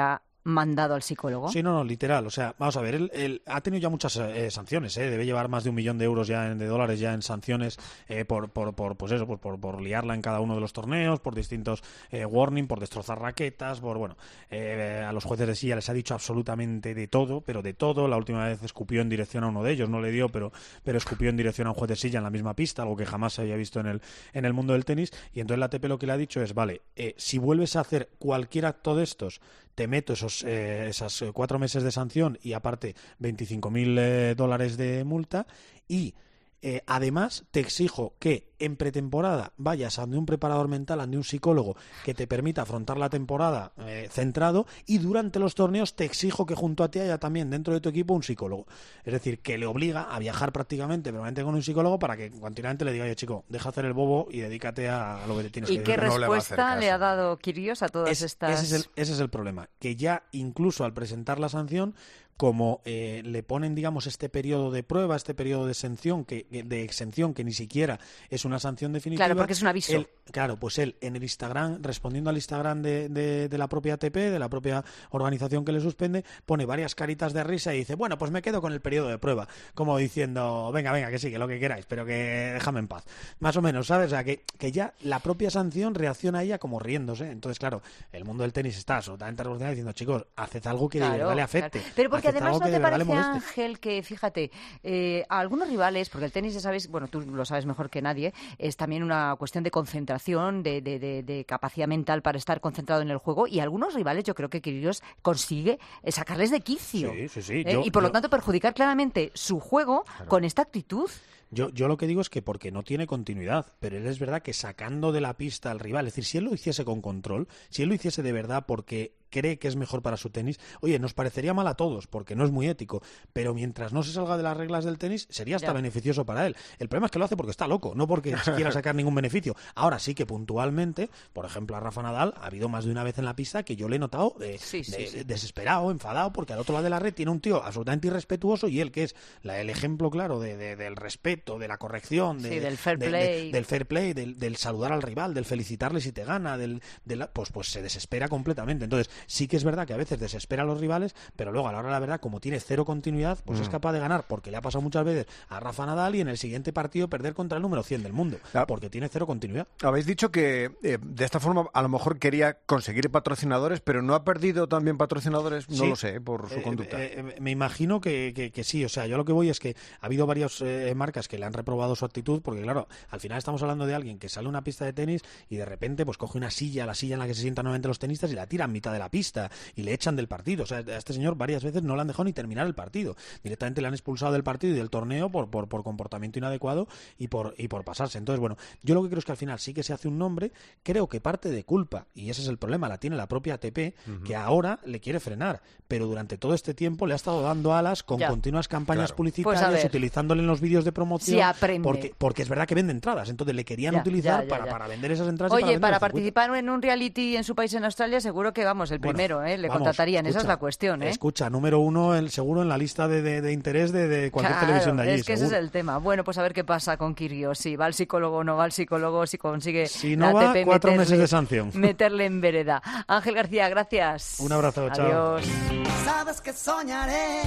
mandado al psicólogo. Sí, no, no, literal. O sea, vamos a ver, él, él ha tenido ya muchas eh, sanciones, ¿eh? Debe llevar más de un millón de euros ya, en, de dólares ya en sanciones eh, por, por, por, pues eso, por, por, por liarla en cada uno de los torneos, por distintos eh, warning, por destrozar raquetas, por, bueno, eh, a los jueces de silla les ha dicho absolutamente de todo, pero de todo. La última vez escupió en dirección a uno de ellos, no le dio, pero, pero escupió en dirección a un juez de silla en la misma pista, algo que jamás se había visto en el, en el mundo del tenis. Y entonces la A T P lo que le ha dicho es, vale, eh, si vuelves a hacer cualquier acto de estos, te meto esos eh, esas cuatro meses de sanción y aparte veinticinco mil eh, dólares de multa y eh, además te exijo que en pretemporada vayas a un preparador mental, a un psicólogo que te permita afrontar la temporada eh, centrado, y durante los torneos te exijo que junto a ti haya también dentro de tu equipo un psicólogo. Es decir, que le obliga a viajar prácticamente permanente con un psicólogo para que continuamente le diga, oye chico, deja hacer el bobo y dedícate a, a lo que te tienes que dedicar. ¿Y qué respuesta le ha dado Kyrgios a todas es, estas...? Ese es, el, ese es el problema, que ya incluso al presentar la sanción, como eh, le ponen, digamos, este periodo de prueba, este periodo de exención, que, de exención, que ni siquiera es una sanción definitiva. Claro, porque es un aviso. Él, claro, pues él en el Instagram, respondiendo al Instagram de, de, de la propia A T P, de la propia organización que le suspende, pone varias caritas de risa y dice, bueno, pues me quedo con el periodo de prueba, como diciendo, venga, venga, que sí, que lo que queráis, pero que déjame en paz. Más o menos, ¿sabes? O sea, que, que ya la propia sanción reacciona a ella como riéndose. Entonces, claro, el mundo del tenis está absolutamente revolucionado diciendo, chicos, haced algo que claro, de verdad le afecte. Claro. Pero porque además no te parece, moleste. Ángel, que fíjate, eh, a algunos rivales, porque el tenis, ya sabes, bueno, tú lo sabes mejor que nadie, es también una cuestión de concentración, de, de, de, de capacidad mental para estar concentrado en el juego, y algunos rivales yo creo que Kyrgios consigue sacarles de quicio. Sí, sí, sí. ¿eh? Yo, y por yo... lo tanto perjudicar claramente su juego claro. con esta actitud. Yo, yo lo que digo es que porque no tiene continuidad, pero él es verdad que sacando de la pista al rival, es decir, si él lo hiciese con control, si él lo hiciese de verdad porque cree que es mejor para su tenis, oye, nos parecería mal a todos, porque no es muy ético, pero mientras no se salga de las reglas del tenis, sería hasta ya. beneficioso para él. El problema es que lo hace porque está loco, no porque quiera sacar ningún beneficio. Ahora sí que puntualmente, por ejemplo, a Rafa Nadal ha habido más de una vez en la pista que yo le he notado eh, sí, sí, de, sí. desesperado, enfadado, porque al otro lado de la red tiene un tío absolutamente irrespetuoso y él, que es la, el ejemplo claro de, de, del respeto, de la corrección, de, sí, del fair de, play, de, del, fair play del, del saludar al rival, del felicitarle si te gana, del, del pues, pues se desespera completamente. Entonces sí que es verdad que a veces desespera a los rivales, pero luego a la hora de la verdad, como tiene cero continuidad, pues mm. es capaz de ganar, porque le ha pasado muchas veces a Rafa Nadal, y en el siguiente partido perder contra el número cien del mundo, ah. porque tiene cero continuidad. Habéis dicho que eh, de esta forma a lo mejor quería conseguir patrocinadores, pero ¿no ha perdido también patrocinadores? No sí. lo sé, por su eh, conducta. Eh, eh, me imagino que, que, que sí, o sea, yo lo que voy es que ha habido varias eh, marcas que le han reprobado su actitud, porque claro, al final estamos hablando de alguien que sale a una pista de tenis y de repente pues coge una silla, la silla en la que se sientan normalmente los tenistas, y la tira en mitad de la pista y le echan del partido. O sea, a este señor varias veces no le han dejado ni terminar el partido. Directamente le han expulsado del partido y del torneo por, por, por comportamiento inadecuado y por, y por pasarse. Entonces, bueno, yo lo que creo es que al final sí que se hace un nombre, creo que parte de culpa, y ese es el problema, la tiene la propia A T P, uh-huh. que ahora le quiere frenar, pero durante todo este tiempo le ha estado dando alas con ya. continuas campañas claro. publicitarias, pues utilizándole en los vídeos de promoción, sí, aprende. porque, porque es verdad que vende entradas, entonces le querían ya, utilizar ya, ya, para, ya. para vender esas entradas. Oye, y para, para participar en un reality en su país, en Australia, seguro que, vamos, el bueno, primero, ¿eh? Le vamos, contratarían, escucha, esa es la cuestión, ¿eh? Escucha, número uno, el seguro en la lista de, de, de interés de, de cualquier claro, televisión de allí, es que seguro. ese es el tema. Bueno, pues a ver qué pasa con Kyrgios, si va al psicólogo o no va al psicólogo, si consigue si no la va, A T P cuatro meterle, meses de sanción. Meterle en vereda. Ángel García, gracias. Un abrazo, chao. Adiós. Sabes que soñaré,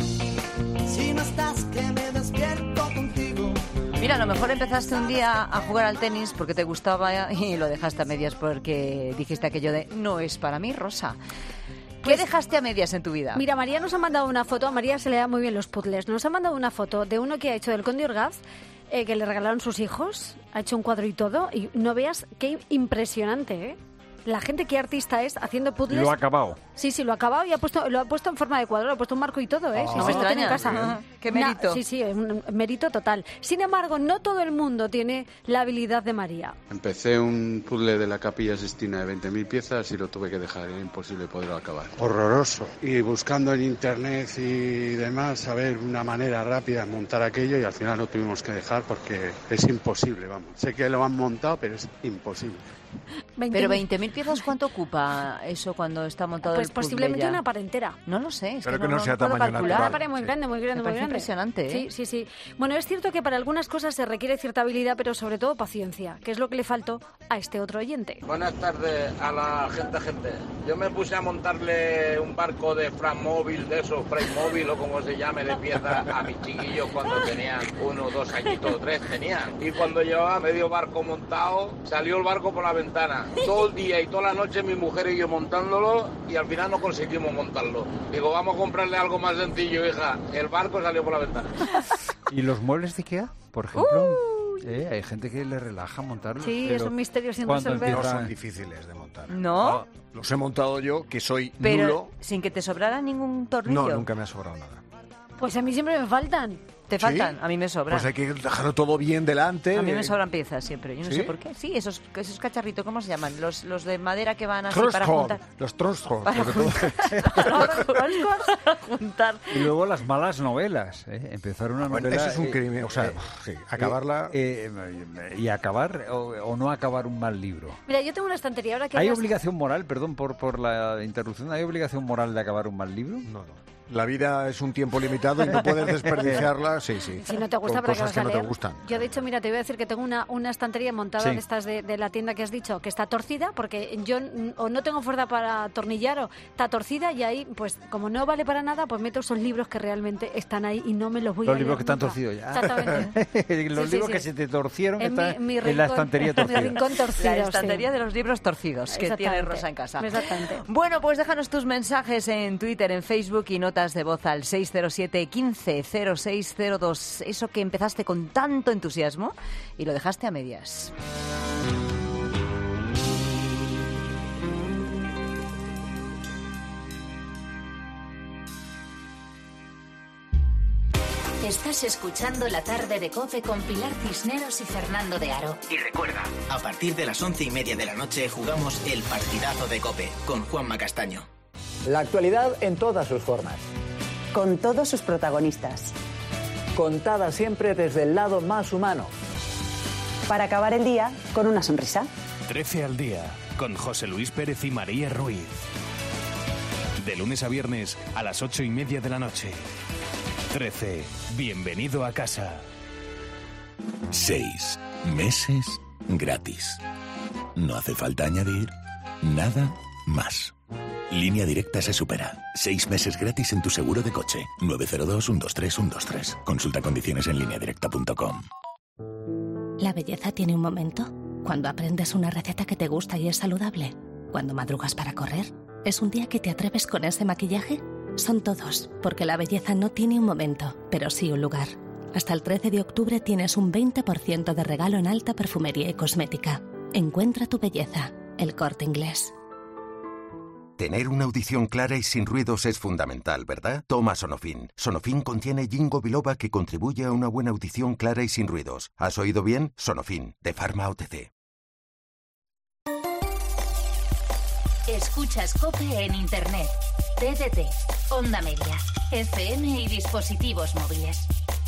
si no estás, que me despierto contigo. Mira, a lo mejor empezaste un día a jugar al tenis porque te gustaba y lo dejaste a medias porque dijiste aquello de no es para mí, Rosa. ¿Qué pues, dejaste a medias en tu vida? Mira, María nos ha mandado una foto, a María se le da muy bien los puzzles, nos ha mandado una foto de uno que ha hecho del Conde Orgaz, eh, que le regalaron sus hijos, ha hecho un cuadro y todo, y no veas qué impresionante, ¿eh? La gente, qué artista es haciendo puzzles. Lo ha acabado. Sí, sí, lo ha acabado y ha puesto, lo ha puesto en forma de cuadro, lo ha puesto un marco y todo, ¿eh? Oh, sí, no sí, me lo extraña. tiene en casa. Qué mérito. Una, sí, sí, un, un mérito total. Sin embargo, no todo el mundo tiene la habilidad de María. Empecé un puzzle de la Capilla Sixtina de veinte mil piezas y lo tuve que dejar, era imposible poderlo acabar. Horroroso. Y buscando en internet y demás, saber una manera rápida de montar aquello, y al final lo tuvimos que dejar porque es imposible, vamos. Sé que lo han montado, pero es imposible. veinte Pero veinte mil piezas, ¿cuánto ocupa eso cuando está montado pues pues posiblemente una pared entera. No lo sé. Es Pero que, que no, no sea no puedo tamaño calcular. natural. Una pared muy grande, muy grande, Me muy parece grande. impresionante, ¿eh? Sí, sí, sí. Bueno, es cierto que para algunas cosas se requiere cierta habilidad, pero sobre todo paciencia, que es lo que le faltó a este otro oyente. Buenas tardes a la gente, gente. Yo me puse a montarle un barco de Framóvil, de esos, Freimóvil o como se llame, de piezas a mis chiquillos cuando tenían uno, dos añitos, tres tenían. Y cuando llevaba medio barco montado, salió el barco por la ventana. Todo el día y toda la noche mi mujer y yo montándolo y al final no conseguimos montarlo. Digo, vamos a comprarle algo más sencillo, hija. El barco salió por la ventana. ¿Y los muebles de Ikea, por ejemplo? Uh. Eh, hay gente que le relaja montarlos. Sí, es un misterio sin resolver. No son difíciles de montar. ¿No? Ah, los he montado yo, que soy Pero nulo. sin que te sobrara ningún tornillo. No, nunca me ha sobrado nada. Pues a mí siempre me faltan. ¿Te faltan? ¿Sí? A mí me sobran. Pues hay que dejarlo todo bien delante. A mí me sobran piezas siempre. Yo no ¿Sí? sé por qué. Sí, esos, esos cacharritos, ¿cómo se llaman? Los, los de madera que van así Trosco, para juntar. Los troscos. Para juntar. juntar. Y luego las malas novelas. ¿eh? Empezar una Bueno, novela... eso es un eh, crimen. O sea, eh, sí, acabarla... Eh, eh, y acabar o, o no acabar un mal libro. Mira, yo tengo una estantería ahora que... ¿Hay hablas- obligación moral, perdón por, por la interrupción, ¿hay obligación moral de acabar un mal libro? No, no. La vida es un tiempo limitado y no puedes desperdiciarla. Sí, sí. Si no te gusta, Con ¿para qué cosas vas a que no leer? te gustan. Yo, de hecho, mira, te voy a decir que tengo una, una estantería montada Sí. de estas de, de la tienda que has dicho, que está torcida, porque yo mm, o no tengo fuerza para atornillar o está torcida y ahí, pues, como no vale para nada, pues meto esos libros que realmente están ahí y no me los voy Los a leer libros que están nunca. torcidos ya. Exactamente. Los Sí, sí, libros sí. que se te torcieron que En están mi- mi en la rincón- estantería mi torcida. rincón torcido, La estantería sí. de los libros torcidos que tiene Exactamente. Rosa en casa. Exactamente. Bueno, pues déjanos tus mensajes en Twitter, en Facebook y notas de voz al seis cero siete, quince, cero seis cero dos. Eso que empezaste con tanto entusiasmo y lo dejaste a medias. Estás escuchando La Tarde de COPE con Pilar Cisneros y Fernando de Aro. Y recuerda, a partir de las once y media de la noche jugamos el partidazo de COPE con Juanma Castaño. La actualidad en todas sus formas. Con todos sus protagonistas. Contada siempre desde el lado más humano. Para acabar el día con una sonrisa. trece al día, con José Luis Pérez y María Ruiz. De lunes a viernes a las ocho y media de la noche. trece. Bienvenido a casa. Seis meses gratis. No hace falta añadir nada más. Línea Directa se supera. Seis meses gratis en tu seguro de coche. nueve cero dos, uno dos tres, uno dos tres. Consulta condiciones en línea directa punto com. La belleza tiene un momento. Cuando aprendes una receta que te gusta y es saludable. Cuando madrugas para correr. ¿Es un día que te atreves con ese maquillaje? Son todos, porque la belleza no tiene un momento, pero sí un lugar. Hasta el trece de octubre tienes un veinte por ciento de regalo en alta perfumería y cosmética. Encuentra tu belleza. El Corte Inglés. Tener una audición clara y sin ruidos es fundamental, ¿verdad? Toma Sonofin. Sonofin contiene ginkgo biloba que contribuye a una buena audición clara y sin ruidos. ¿Has oído bien? Sonofin, de Pharma O T C. Escuchas COPE en Internet, T D T, Onda Media, F M y dispositivos móviles.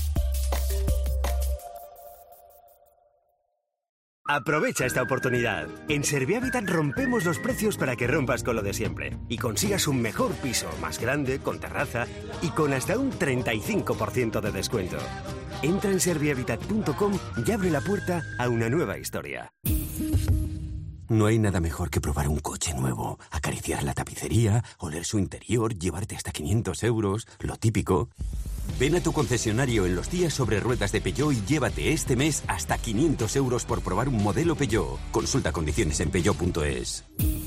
Aprovecha esta oportunidad. En Servihabitat rompemos los precios para que rompas con lo de siempre y consigas un mejor piso, más grande, con terraza y con hasta un treinta y cinco por ciento de descuento. Entra en servihabitat punto com y abre la puerta a una nueva historia. No hay nada mejor que probar un coche nuevo, acariciar la tapicería, oler su interior, llevarte hasta quinientos euros, lo típico. Ven a tu concesionario en los días sobre ruedas de Peugeot y llévate este mes hasta quinientos euros por probar un modelo Peugeot. Consulta condiciones en peugeot punto es.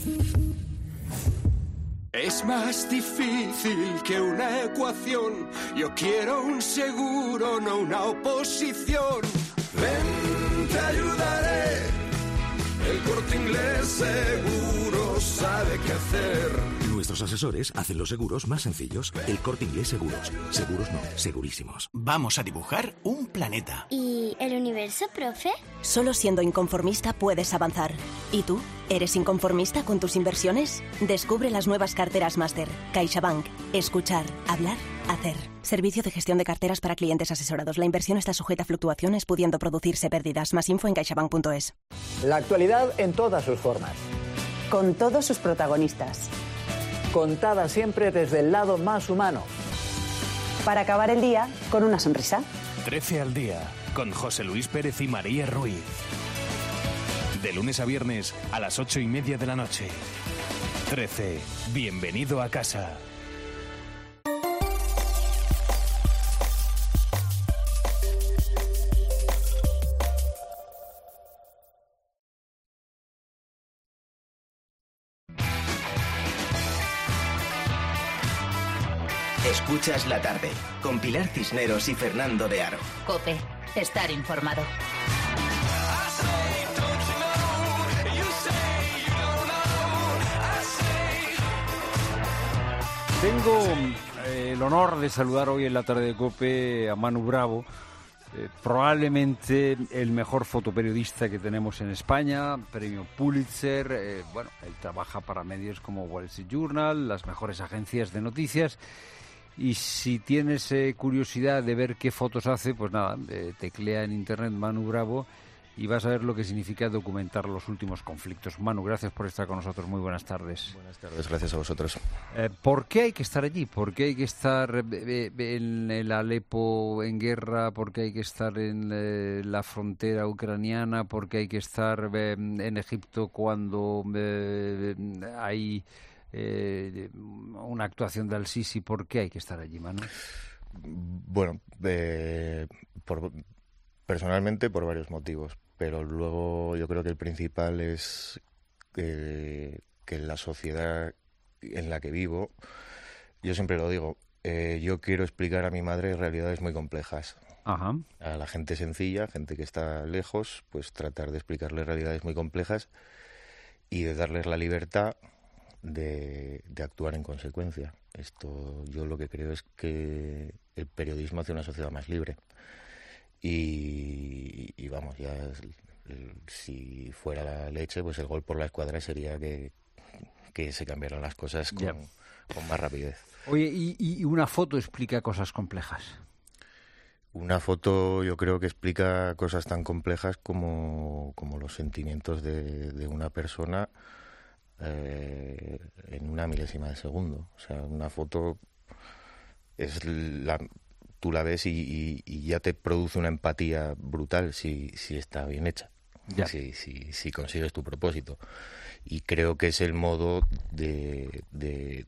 Es más difícil que una ecuación. Yo quiero un seguro, no una oposición. Ven, te ayudaré. El Corte Inglés seguro sabe qué hacer. Nuestros asesores hacen los seguros más sencillos. El Corte Inglés Seguros. Seguros no, segurísimos. Vamos a dibujar un planeta. ¿Y el universo, profe? Solo siendo inconformista puedes avanzar. ¿Y tú? ¿Eres inconformista con tus inversiones? Descubre las nuevas carteras Máster. CaixaBank. Escuchar, hablar, hacer. Servicio de gestión de carteras para clientes asesorados. La inversión está sujeta a fluctuaciones, pudiendo producirse pérdidas. Más info en caixabank punto es. La actualidad en todas sus formas. Con todos sus protagonistas. contada siempre desde el lado más humano. Para acabar el día con una sonrisa. trece al día, con José Luis Pérez y María Ruiz. De lunes a viernes a las ocho y media de la noche. trece. Bienvenido a casa. Escuchas la tarde, con Pilar Cisneros y Fernando de Aro. COPE, estar informado. Tengo eh, el honor de saludar hoy en la tarde de COPE a Manu Bravo, eh, probablemente el mejor fotoperiodista que tenemos en España, premio Pulitzer. Eh, bueno, él trabaja para medios como Wall Street Journal, las mejores agencias de noticias. Y si tienes eh, curiosidad de ver qué fotos hace, pues nada, eh, teclea en internet Manu Bravo y vas a ver lo que significa documentar los últimos conflictos. Manu, gracias por estar con nosotros. Muy buenas tardes. Buenas tardes, gracias a vosotros. Eh, ¿Por qué hay que estar allí? ¿Por qué hay que estar eh, en el Alepo en guerra? ¿Por qué hay que estar en eh, la frontera ucraniana? ¿Por qué hay que estar eh, en Egipto cuando eh, hay eh, una actuación de Al-Sisi? ¿Por qué hay que estar allí, Manu? Bueno, eh, por, personalmente por varios motivos. Pero luego yo creo que el principal es que, que la sociedad en la que vivo, yo siempre lo digo, eh, yo quiero explicar a mi madre realidades muy complejas. Ajá. A la gente sencilla, gente que está lejos, pues tratar de explicarles realidades muy complejas y de darles la libertad de, de actuar en consecuencia. Esto, yo lo que creo es que el periodismo hace una sociedad más libre. Y, y vamos, ya si fuera la leche, pues el gol por la escuadra sería que, que se cambiaran las cosas con, con más rapidez. Oye, ¿y, ¿y una foto explica cosas complejas? Una foto yo creo que explica cosas tan complejas como, como los sentimientos de, de una persona eh, en una milésima de segundo. O sea, una foto es la... tú la ves y, y, y ya te produce una empatía brutal si, si está bien hecha, ya. si, si, si consigues tu propósito. Y creo que es el modo de, de,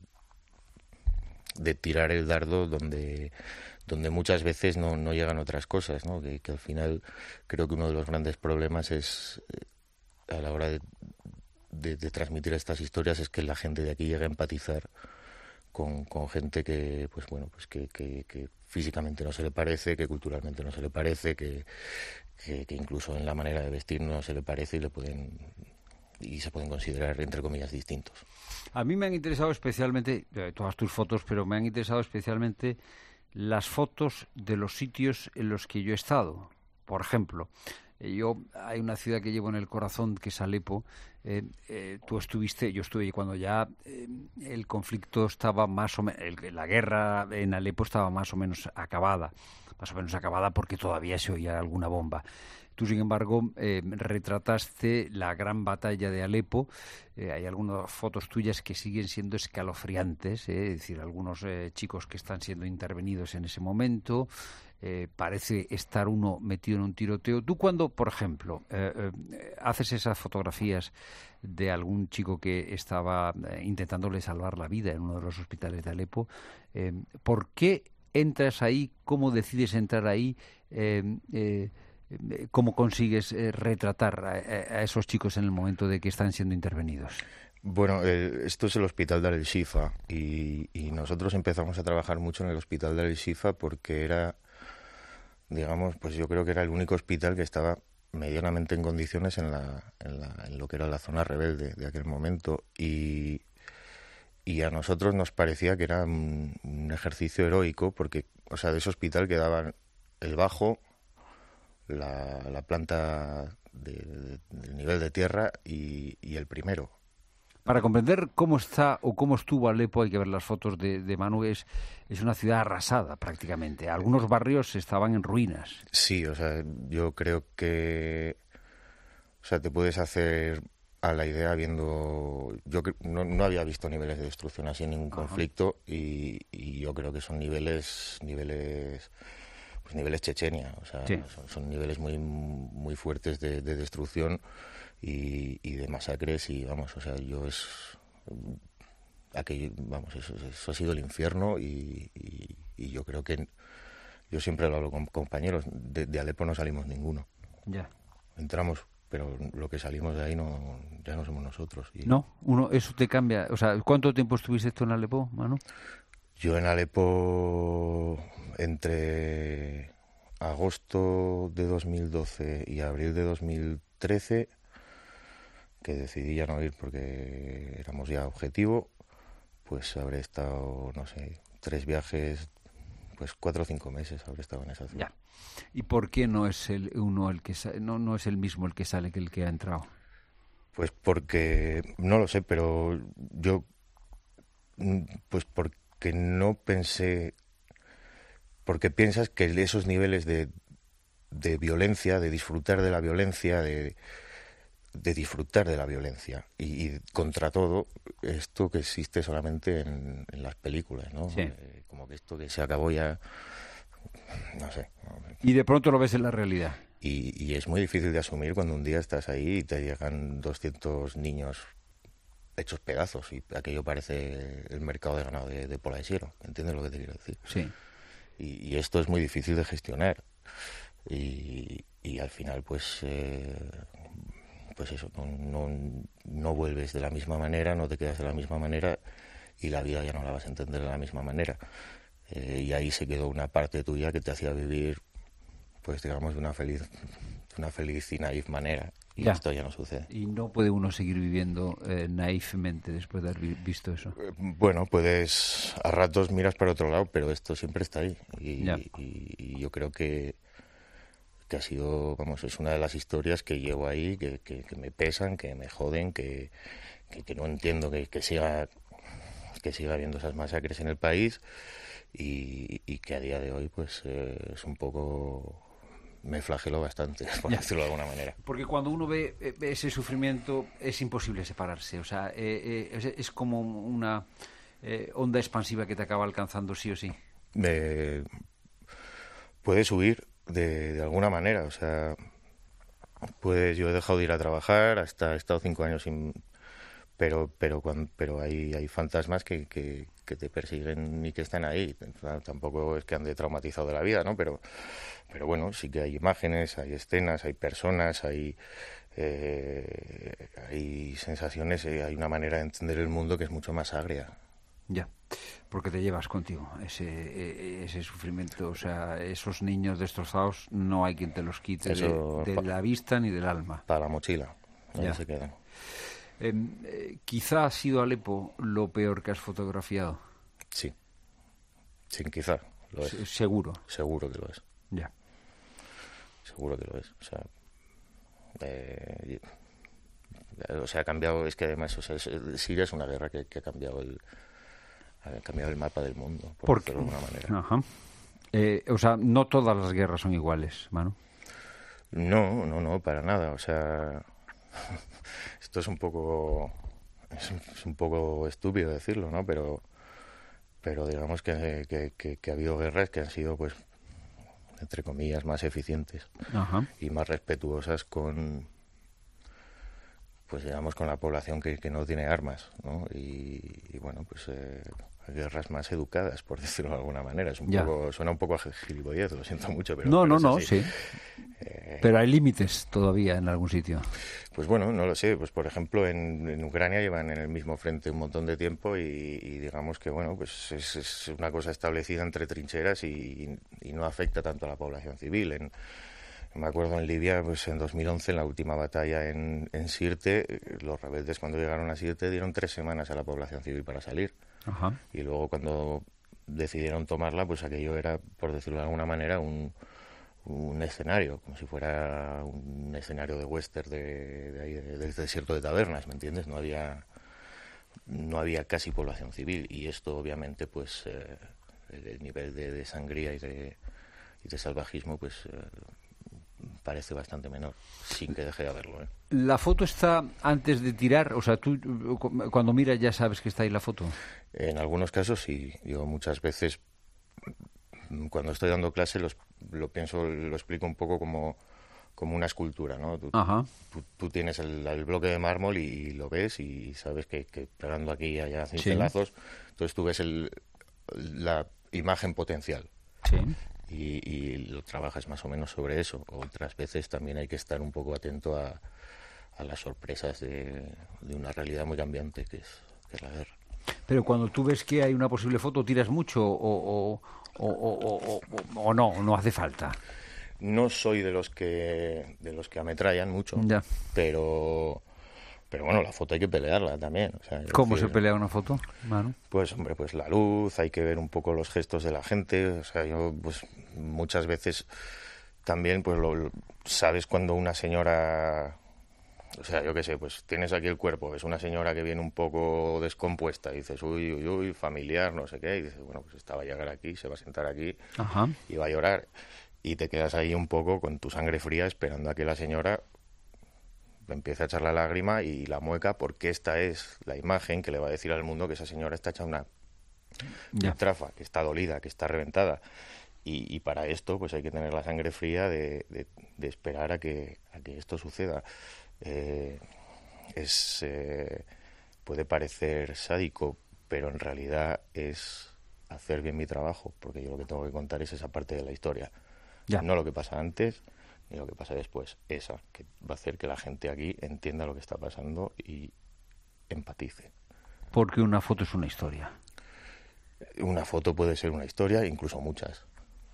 de tirar el dardo donde, donde muchas veces no, no llegan otras cosas, ¿no? Que, que al final creo que uno de los grandes problemas es, a la hora de, de, de transmitir estas historias, es que la gente de aquí llegue a empatizar Con, con gente que, pues bueno, pues que, que, que físicamente no se le parece, que culturalmente no se le parece, que, que, que incluso en la manera de vestir no se le parece y le pueden y se pueden considerar, entre comillas, distintos. A mí me han interesado especialmente, eh, todas tus fotos, pero me han interesado especialmente las fotos de los sitios en los que yo he estado. Por ejemplo, yo hay una ciudad que llevo en el corazón que es Alepo. Eh, eh, tú estuviste, yo estuve cuando ya eh, el conflicto estaba más o menos, la guerra en Alepo estaba más o menos acabada, más o menos acabada porque todavía se oía alguna bomba. Tú, sin embargo, eh, retrataste la gran batalla de Alepo. Eh, hay algunas fotos tuyas que siguen siendo escalofriantes, eh, es decir, algunos eh, chicos que están siendo intervenidos en ese momento. Eh, parece estar uno metido en un tiroteo. Tú cuando, por ejemplo, eh, eh, haces esas fotografías de algún chico que estaba eh, intentándole salvar la vida en uno de los hospitales de Alepo, eh, ¿por qué entras ahí? ¿Cómo decides entrar ahí? Eh, eh, ¿Cómo consigues eh, retratar a, a esos chicos en el momento de que están siendo intervenidos? Bueno, eh, esto es el hospital de Al-Shifa y, y nosotros empezamos a trabajar mucho en el hospital de Al-Shifa porque era, digamos, pues yo creo que era el único hospital que estaba medianamente en condiciones en, la, en, la, en lo que era la zona rebelde de aquel momento y, y a nosotros nos parecía que era un, un ejercicio heroico porque, o sea, de ese hospital quedaban el bajo, la, la planta de, de, del nivel de tierra y, y el primero. Para comprender cómo está o cómo estuvo Alepo hay que ver las fotos de, de Manu. Es, es una ciudad arrasada prácticamente. Algunos barrios estaban en ruinas. Sí, o sea, yo creo que, o sea, te puedes hacer a la idea viendo... Yo no, no había visto niveles de destrucción así en ningún Ajá. conflicto y, y yo creo que son niveles niveles pues niveles Chechenia, o sea, sí. son, son niveles muy muy fuertes de, de destrucción y, y de masacres y vamos, o sea, yo es... Aquello, vamos, eso, eso ha sido el infierno y, y, y yo creo que... Yo siempre lo hablo con compañeros, de, de Alepo no salimos ninguno. Ya. Entramos, pero lo que salimos de ahí no ya no somos nosotros. Y no, uno eso te cambia. O sea, ¿cuánto tiempo estuviste tú en Alepo, Manu? Yo en Alepo entre agosto de dos mil doce y abril de dos mil trece, que decidí ya no ir porque éramos ya objetivo, pues habré estado, no sé, tres viajes, pues cuatro o cinco meses habré estado en esa zona. Ya. ¿Y por qué no es el uno el que sa- no no es el mismo el que sale que el que ha entrado? Pues porque no lo sé, pero yo pues porque no pensé, porque piensas que esos niveles de de violencia, de disfrutar de la violencia, de de disfrutar de la violencia y, y contra todo esto que existe solamente en, en las películas, ¿no? Sí. Eh, como que esto que se acabó ya, no sé. Y de pronto lo ves en la realidad. Y, y es muy difícil de asumir cuando un día estás ahí y te llegan doscientos niños hechos pedazos y aquello parece el mercado de ganado de, de Pola de Siero. ¿Entiendes lo que te quiero decir? Sí. Y, y esto es muy difícil de gestionar. Y, y al final, pues... Eh, pues eso, no, no, no vuelves de la misma manera, no te quedas de la misma manera y la vida ya no la vas a entender de la misma manera. Eh, y ahí se quedó una parte tuya que te hacía vivir, pues digamos, de una feliz, de una feliz y naif manera. Y ya. Esto ya no sucede. Y no puede uno seguir viviendo eh, naifmente después de haber visto eso. Eh, bueno, puedes, a ratos miras para otro lado, pero esto siempre está ahí. Y, y, y yo creo que que ha sido, vamos, es una de las historias que llevo ahí, que, que, que me pesan, que me joden, que, que, que no entiendo que, que siga que siga habiendo esas masacres en el país y, y que a día de hoy pues eh, es un poco... me flageló bastante, por ya. decirlo de alguna manera. Porque cuando uno ve, ve ese sufrimiento es imposible separarse, o sea, eh, eh, es, es como una eh, onda expansiva que te acaba alcanzando sí o sí. Eh, puede subir De, de alguna manera, o sea, pues yo he dejado de ir a trabajar, hasta he estado cinco años sin, pero pero cuando, pero hay hay fantasmas que, que, que te persiguen y que están ahí. Tampoco es que ande traumatizado de la vida, ¿no? Pero pero bueno, sí que hay imágenes, hay escenas, hay personas, hay eh, hay sensaciones, eh, hay una manera de entender el mundo que es mucho más agria. Ya. Porque te llevas contigo ese ese sufrimiento, o sea, esos niños destrozados no hay quien te los quite Eso, de, de la vista ni del alma. Para la mochila, ahí ya se quedan. Eh, eh, quizá ha sido Alepo lo peor que has fotografiado. Sí, sí, quizá lo es. Se, seguro. Seguro que lo es. Ya. Seguro que lo es, o sea... Eh, o sea, ha cambiado, es que además, o sea, Siria es una guerra que, que ha cambiado el... ha cambiado el mapa del mundo, por ¿Por decirlo de alguna manera. Ajá. Eh, o sea, no todas las guerras son iguales, Manu. No, no, no, para nada. O sea, esto es un poco, es un, es un poco estúpido decirlo, ¿no? Pero, pero digamos que, que, que, que ha habido guerras que han sido, pues, entre comillas, más eficientes. Ajá. Y más respetuosas con, pues digamos, con la población que, que no tiene armas, ¿no? Y, y bueno, pues eh, guerras más educadas, por decirlo de alguna manera. Es un ya. poco, suena un poco a gilipollez, lo siento mucho, pero... No, pero no, es no, así. sí. Eh, pero hay límites todavía en algún sitio. Pues bueno, no lo sé. Pues por ejemplo, en, en Ucrania llevan en el mismo frente un montón de tiempo y, y digamos que, bueno, pues es, es una cosa establecida entre trincheras y, y no afecta tanto a la población civil. En, Me acuerdo en Libia, pues en dos mil once, en la última batalla en, en Sirte, los rebeldes cuando llegaron a Sirte dieron tres semanas a la población civil para salir. Ajá. Y luego cuando decidieron tomarla, pues aquello era, por decirlo de alguna manera, un, un escenario, como si fuera un escenario de western de, de ahí, de, del desierto de tabernas, ¿me entiendes? No había, no había casi población civil y esto obviamente, pues eh, el, el nivel de, de sangría y de, y de salvajismo, pues... Eh, parece bastante menor, sin que deje de haberlo, ¿eh? ¿La foto está antes de tirar? O sea, tú cuando miras ya sabes que está ahí la foto. En algunos casos sí. Yo muchas veces, cuando estoy dando clase, los, lo pienso, lo explico un poco como, como una escultura, ¿no? Tú, Ajá. tú, tú tienes el, el bloque de mármol y, y lo ves y sabes que, que pegando aquí y allá cincelazos, sí. Entonces tú ves el, la imagen potencial. Sí. Y, y lo trabajas más o menos sobre eso. Otras veces también hay que estar un poco atento a, a las sorpresas de, de una realidad muy cambiante que es, que es la guerra. Pero cuando tú ves que hay una posible foto, ¿tiras mucho o, o, o, o, o, o no? ¿No hace falta? No soy de los que de los que ametrallan mucho, ya. pero... Pero bueno, la foto hay que pelearla también. O sea, ¿Cómo decir, se pelea una foto, Manu? Pues, hombre, pues la luz, hay que ver un poco los gestos de la gente. O sea, yo, pues, muchas veces también, pues, lo, lo, sabes cuando una señora... O sea, yo qué sé, pues, tienes aquí el cuerpo, ves una señora que viene un poco descompuesta y dices, uy, uy, uy, familiar, no sé qué. Y dices, bueno, pues esta va a llegar aquí, se va a sentar aquí. Ajá. Y va a llorar. Y te quedas ahí un poco con tu sangre fría esperando a que la señora... empieza a echar la lágrima y la mueca, porque esta es la imagen que le va a decir al mundo que esa señora está hecha una trafa, que está dolida, que está reventada. Y, y para esto pues hay que tener la sangre fría de, de, de esperar a que, a que esto suceda. Eh, es eh, puede parecer sádico, pero en realidad es hacer bien mi trabajo, porque yo lo que tengo que contar es esa parte de la historia, ya. No lo que pasa antes y lo que pasa después, esa, que va a hacer que la gente aquí entienda lo que está pasando y empatice. Porque una foto es una historia. Una foto puede ser una historia, incluso muchas.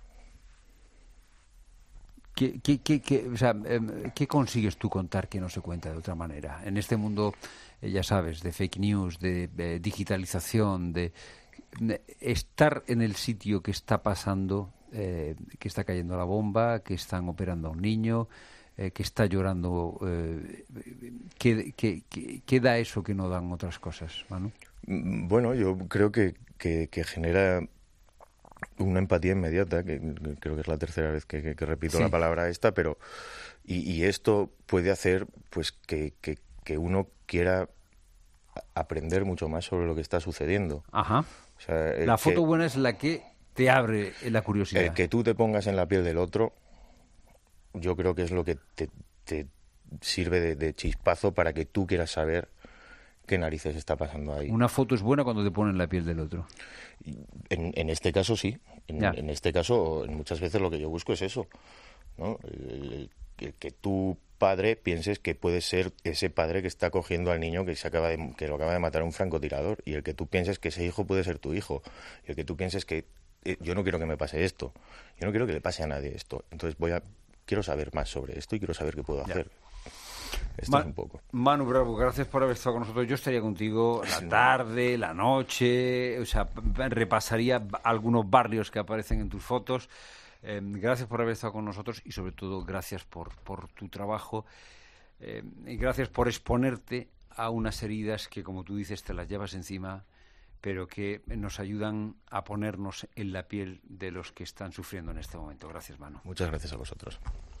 ¿Qué, qué, qué, qué, o sea, ¿qué consigues tú contar que no se cuenta de otra manera? En este mundo, eh, ya sabes, de fake news, de, de digitalización, de, de estar en el sitio que está pasando... Eh, que está cayendo la bomba, que están operando a un niño, eh, que está llorando. Eh, ¿qué, qué, qué, ¿Qué da eso que no dan otras cosas, Manu? Bueno, yo creo que, que, que genera una empatía inmediata, que, que creo que es la tercera vez que, que, que repito sí. la palabra esta, pero y, y esto puede hacer pues que, que, que uno quiera aprender mucho más sobre lo que está sucediendo. Ajá. O sea, la que, foto buena es la que te abre la curiosidad. El que tú te pongas en la piel del otro, yo creo que es lo que te, te sirve de, de chispazo para que tú quieras saber qué narices está pasando ahí. Una foto es buena cuando te ponen en la piel del otro. En, en este caso sí. En, en este caso, muchas veces lo que yo busco es eso, ¿no? El, el, el que tu padre pienses que puede ser ese padre que está cogiendo al niño que se acaba de, que lo acaba de matar a un francotirador, y el que tú pienses que ese hijo puede ser tu hijo, y el que tú pienses que yo no quiero que me pase esto, yo no quiero que le pase a nadie esto, entonces voy a quiero saber más sobre esto y quiero saber qué puedo hacer. Esto Ma- es un poco. Manu Bravo, gracias por haber estado con nosotros. Yo estaría contigo la tarde, la noche, o sea, repasaría algunos barrios que aparecen en tus fotos. Eh, gracias por haber estado con nosotros y sobre todo gracias por, por tu trabajo eh, y gracias por exponerte a unas heridas que, como tú dices, te las llevas encima, pero que nos ayudan a ponernos en la piel de los que están sufriendo en este momento. Gracias, Manu. Muchas gracias a vosotros.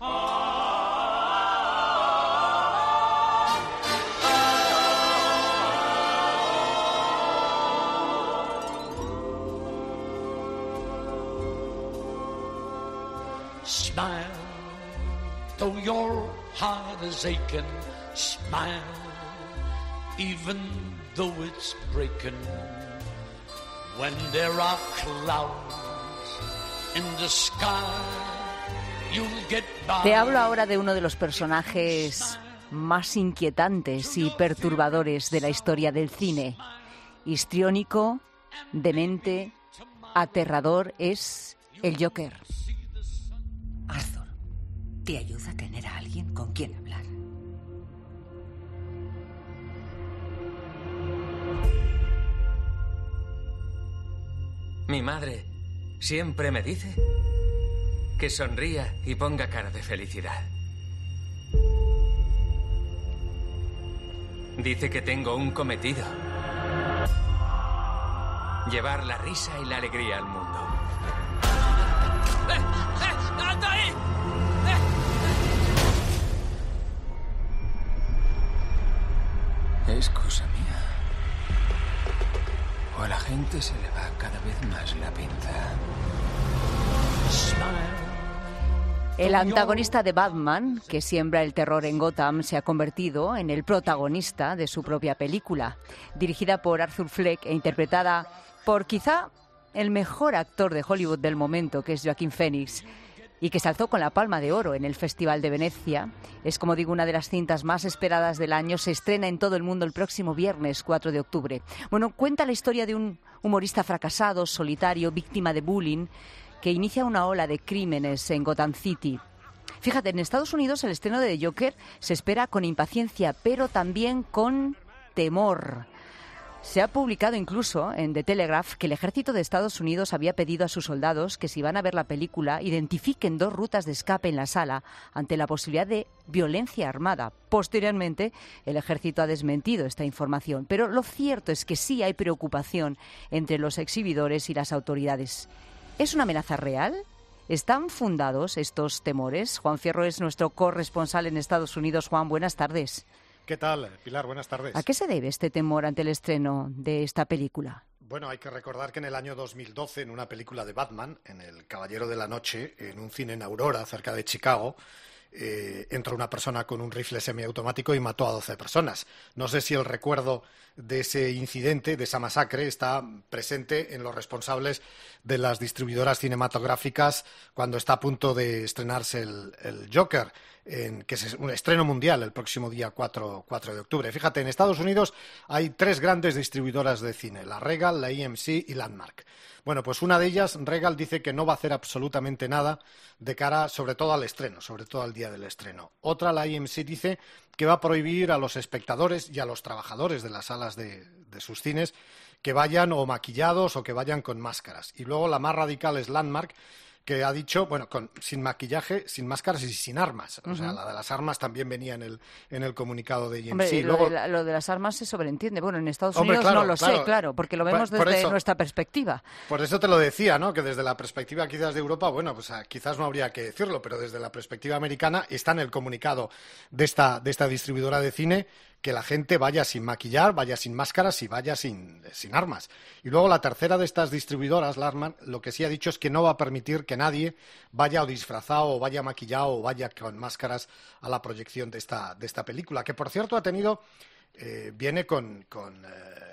Smile, though your heart is aching. Smile, even though it's breaking. When there are clouds in the sky, you'll get by. Te hablo ahora de uno de los personajes más inquietantes y perturbadores de la historia del cine. Histriónico, demente, aterrador, es el Joker. Arthur, te ayuda a tener a alguien con quien hablar. Mi madre siempre me dice que sonría y ponga cara de felicidad. Dice que tengo un cometido: llevar la risa y la alegría al mundo. ¡Eh, eh, alto ahí! ¡Eh! Es cosa mía. O a la gente se le va cada vez más la pinta. El antagonista de Batman, que siembra el terror en Gotham, se ha convertido en el protagonista de su propia película. Dirigida por Arthur Fleck e interpretada por quizá el mejor actor de Hollywood del momento, que es Joaquin Phoenix, y que se alzó con la Palma de Oro en el Festival de Venecia. Es, como digo, una de las cintas más esperadas del año. Se estrena en todo el mundo el próximo viernes cuatro de octubre. Bueno, cuenta la historia de un humorista fracasado, solitario, víctima de bullying, que inicia una ola de crímenes en Gotham City. Fíjate, en Estados Unidos el estreno de The Joker se espera con impaciencia, pero también con temor. Se ha publicado incluso en The Telegraph que el ejército de Estados Unidos había pedido a sus soldados que, si van a ver la película, identifiquen dos rutas de escape en la sala ante la posibilidad de violencia armada. Posteriormente, el ejército ha desmentido esta información, pero lo cierto es que sí hay preocupación entre los exhibidores y las autoridades. ¿Es una amenaza real? ¿Están fundados estos temores? Juan Fierro es nuestro corresponsal en Estados Unidos. Juan, buenas tardes. ¿Qué tal, Pilar? Buenas tardes. ¿A qué se debe este temor ante el estreno de esta película? Bueno, hay que recordar que en el año dos mil doce, en una película de Batman, en El Caballero de la Noche, en un cine en Aurora, cerca de Chicago, eh, entró una persona con un rifle semiautomático y mató a doce personas. No sé si el recuerdo de ese incidente, de esa masacre, está presente en los responsables de las distribuidoras cinematográficas cuando está a punto de estrenarse el, el Joker, en, que es un estreno mundial el próximo día cuatro de octubre. Fíjate, en Estados Unidos hay tres grandes distribuidoras de cine, la Regal, la A M C y Landmark. Bueno, pues una de ellas, Regal, dice que no va a hacer absolutamente nada de cara, sobre todo al estreno, sobre todo al día del estreno. Otra, la A M C, dice que va a prohibir a los espectadores y a los trabajadores de las salas de, de sus cines que vayan o maquillados o que vayan con máscaras. Y luego la más radical es Landmark, que ha dicho, bueno, con, sin maquillaje, sin máscaras y sin armas. O uh-huh. sea, la de las armas también venía en el, en el comunicado de A M C. Hombre, Luego... lo, de la, lo de las armas se sobreentiende. Bueno, en Estados Hombre, Unidos claro, no lo claro. sé, claro, porque lo vemos por, desde por nuestra perspectiva. Por eso te lo decía, ¿no? Que desde la perspectiva quizás de Europa, bueno, pues quizás no habría que decirlo, pero desde la perspectiva americana está en el comunicado de esta, de esta distribuidora de cine que la gente vaya sin maquillar, vaya sin máscaras y vaya sin, sin armas. Y luego la tercera de estas distribuidoras, Landmark, lo que sí ha dicho es que no va a permitir que nadie vaya o disfrazado o vaya maquillado o vaya con máscaras a la proyección de esta, de esta película, que por cierto ha tenido, eh, viene con, con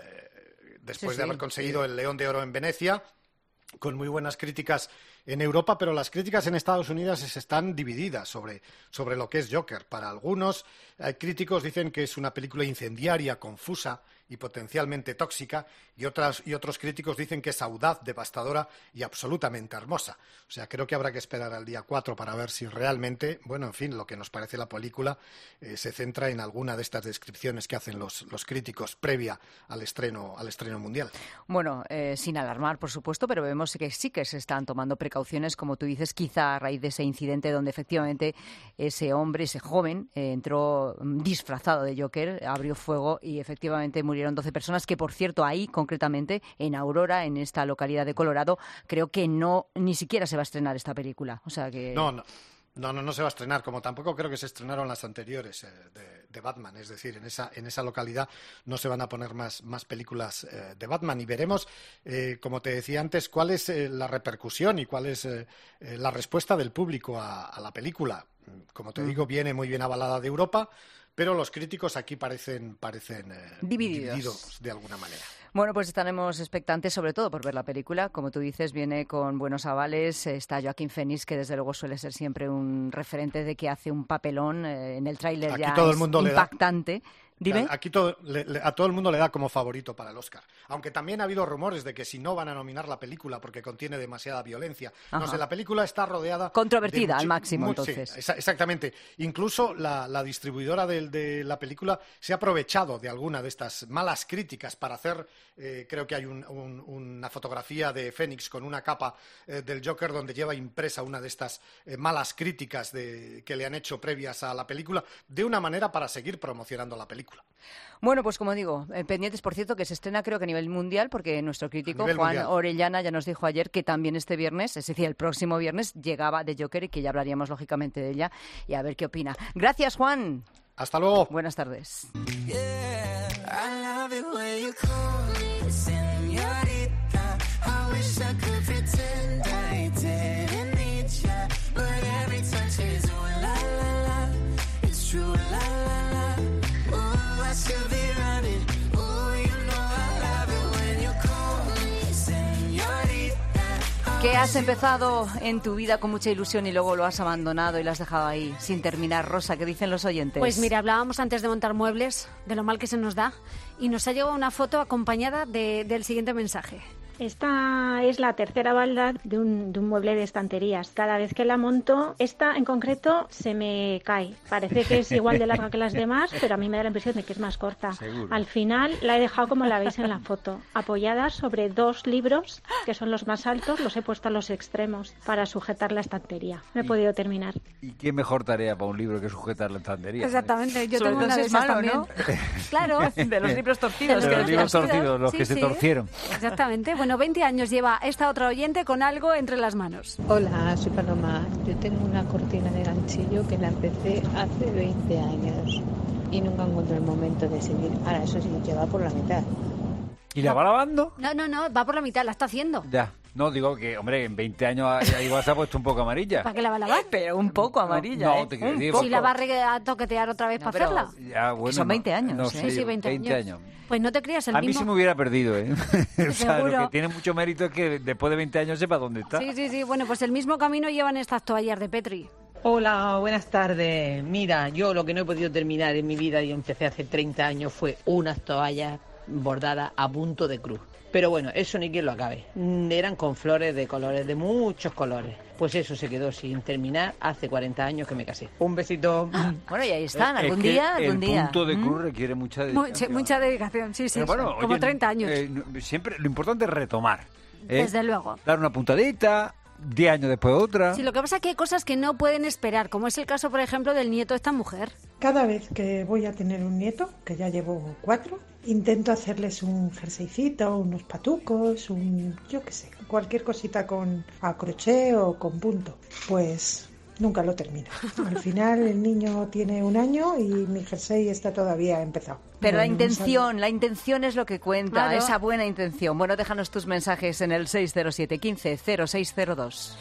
eh, después sí, de haber sí, conseguido sí. el León de Oro en Venecia, con muy buenas críticas en Europa, pero las críticas en Estados Unidos están divididas sobre, sobre lo que es Joker. Para algunos eh, críticos dicen que es una película incendiaria, confusa y potencialmente tóxica, y, otras, y otros críticos dicen que es audaz, devastadora y absolutamente hermosa. O sea, creo que habrá que esperar al día cuatro para ver si realmente, bueno, en fin, lo que nos parece la película eh, se centra en alguna de estas descripciones que hacen los, los críticos previa al estreno, al estreno mundial. Bueno, eh, sin alarmar, por supuesto, pero vemos que sí que se están tomando precauciones, como tú dices, quizá a raíz de ese incidente donde efectivamente ese hombre, ese joven, eh, entró disfrazado de Joker, abrió fuego y efectivamente murió. Murieron doce personas, que por cierto ahí concretamente en Aurora, en esta localidad de Colorado, creo que no ni siquiera se va a estrenar esta película. O sea que no, no. No, no, no se va a estrenar, como tampoco creo que se estrenaron las anteriores eh, de, de Batman. Es decir, en esa, en esa localidad no se van a poner más, más películas eh, de Batman. Y veremos, eh, como te decía antes, cuál es eh, la repercusión y cuál es eh, eh, la respuesta del público a, a la película. Como te mm. digo, viene muy bien avalada de Europa, pero los críticos aquí parecen, parecen eh, divididos. divididos de alguna manera. Bueno, pues estaremos expectantes sobre todo por ver la película. Como tú dices, viene con buenos avales. Está Joaquin Phoenix, que desde luego suele ser siempre un referente de que hace un papelón. Eh, en el tráiler ya todo es el mundo impactante. Le da... Dime. Aquí todo, le, le, a todo el mundo le da como favorito para el Oscar. Aunque también ha habido rumores de que si no van a nominar la película porque contiene demasiada violencia. Ajá. No sé, la película está rodeada... Controvertida mucho, al máximo, mucho, entonces. Sí, exactamente. Incluso la, la distribuidora de, de la película se ha aprovechado de alguna de estas malas críticas para hacer... Eh, creo que hay un, un, una fotografía de Phoenix con una capa eh, del Joker donde lleva impresa una de estas eh, malas críticas de, que le han hecho previas a la película, de una manera para seguir promocionando la película. Bueno, pues como digo, eh, pendientes, por cierto, que se estrena creo que a nivel mundial, porque nuestro crítico Juan mundial. Orellana ya nos dijo ayer que también este viernes, es decir, el próximo viernes, llegaba de Joker y que ya hablaríamos lógicamente de ella y a ver qué opina. Gracias, Juan. Hasta luego. Buenas tardes. Yeah. I love it when you call me señorita. I wish I could pretend I didn't need ya, but every touch is ooh la la la. It's true la la la. Ooh, I should be running. Ooh, you know I love it when you call me señorita. ¿Qué has empezado en tu vida con mucha ilusión y luego lo has abandonado y lo has dejado ahí sin terminar? Rosa, ¿qué dicen los oyentes? Pues mira, hablábamos antes de montar muebles, de lo mal que se nos da, y nos ha llegado una foto acompañada de, del siguiente mensaje. Esta es la tercera balda de un, de un mueble de estanterías. Cada vez que la monto, esta en concreto se me cae. Parece que es igual de larga que las demás, pero a mí me da la impresión de que es más corta. Seguro. Al final la he dejado como la veis en la foto, apoyada sobre dos libros, que son los más altos, los he puesto a los extremos para sujetar la estantería. No he Y- podido terminar. ¿Y qué mejor tarea para un libro que sujetar la estantería? Exactamente, yo Sobre tengo todo una si de es esas malo, también. ¿no? Claro. De los libros torcidos. De los libros torcidos, los Sí, que se sí. torcieron. Exactamente. Bueno, veinte años lleva esta otra oyente con algo entre las manos. Hola, soy Paloma. Yo tengo una cortina de ganchillo que la empecé hace veinte años y nunca encontré el momento de seguir. Ahora, eso sí, que va por la mitad. ¿Y la va lavando? No, no, no, va por la mitad, la está haciendo. Ya. No, digo que, hombre, en veinte años ya igual se ha puesto un poco amarilla. ¿Para qué la va a lavar? Pero un poco amarilla, No, ¿eh? te quiero Un decir, poco. Si la va a, re- a toquetear otra vez No, para pero- hacerla. Ya, bueno, Son no- veinte años, no ¿eh? sé, Sí, sí, yo, veinte años. Pues no te creas, el A mí mismo... sí me hubiera perdido, ¿eh? O sea, lo Seguro. que tiene mucho mérito es que después de veinte años sepa dónde está. Sí, sí, sí. Bueno, pues el mismo camino llevan estas toallas de Petri. Hola, buenas tardes. Mira, yo lo que no he podido terminar en mi vida, y empecé hace treinta años, fue unas toallas bordadas a punto de cruz. Pero bueno, eso ni quien lo acabe. Mm, Eran con flores de colores, de muchos colores. Pues eso se quedó sin terminar hace cuarenta años que me casé. Un besito. Bueno, y ahí están, Es algún que día, algún el día. punto de ¿Mm? cruz requiere mucha Mucha, dedicación. mucha dedicación, sí, sí. Pero bueno, como oye, treinta años. eh, no, siempre lo importante es retomar. ¿eh? Desde luego. Dar una puntadita, diez años después otra. Sí, lo que pasa es que hay cosas que no pueden esperar, como es el caso, por ejemplo, del nieto de esta mujer. Cada vez que voy a tener un nieto, que ya llevo cuatro, intento hacerles un jerseycito, unos patucos, un, yo qué sé, cualquier cosita con a crochet o con punto. Pues nunca lo termino. Al final el niño tiene un año y mi jersey está todavía empezado. Pero la Bueno, un intención, la intención es lo que cuenta, Claro. esa buena intención. Bueno, déjanos tus mensajes en el seis cero siete, quince, cero seis cero dos.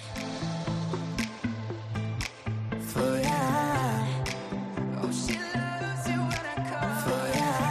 For ya. Oh, she loves you when I call for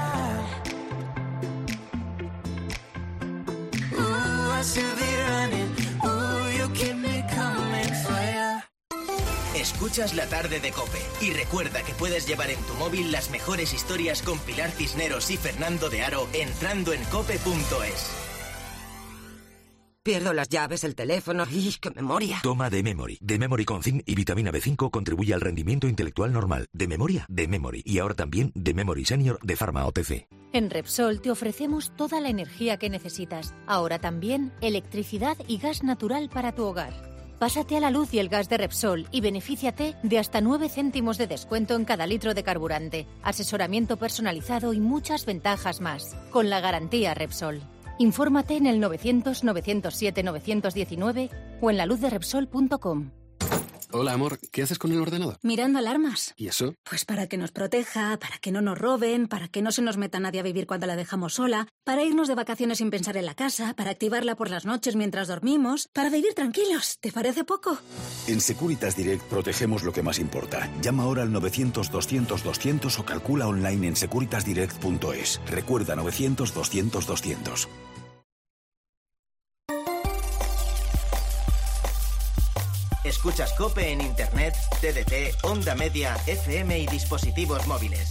ya. Ooh, I should be running. Ooh, you keep me coming for ya. Escuchas La Tarde de COPE y recuerda que puedes llevar en tu móvil las mejores historias con Pilar Cisneros y Fernando de Aro entrando en cope punto es. Pierdo las llaves, el teléfono. ¡Y qué memoria! Toma de Memory. De Memory con zinc y vitamina B cinco contribuye al rendimiento intelectual normal. De memoria, de Memory. Y ahora también de Memory Senior de Pharma O T C. En Repsol te ofrecemos toda la energía que necesitas. Ahora también electricidad y gas natural para tu hogar. Pásate a la luz y el gas de Repsol y benefíciate de hasta nueve céntimos de descuento en cada litro de carburante, asesoramiento personalizado y muchas ventajas más. Con la garantía Repsol. Infórmate en el novecientos, novecientos siete, novecientos diecinueve o en la luz de repsol punto com. Hola, amor. ¿Qué haces con el ordenador? Mirando alarmas. ¿Y eso? Pues para que nos proteja, para que no nos roben, para que no se nos meta nadie a vivir cuando la dejamos sola, para irnos de vacaciones sin pensar en la casa, para activarla por las noches mientras dormimos, para vivir tranquilos. ¿Te parece poco? En Securitas Direct protegemos lo que más importa. Llama ahora al novecientos, doscientos, doscientos o calcula online en securitas direct punto es. Recuerda novecientos, doscientos, doscientos. Escuchas COPE en Internet, T D T, Onda Media, F M y dispositivos móviles.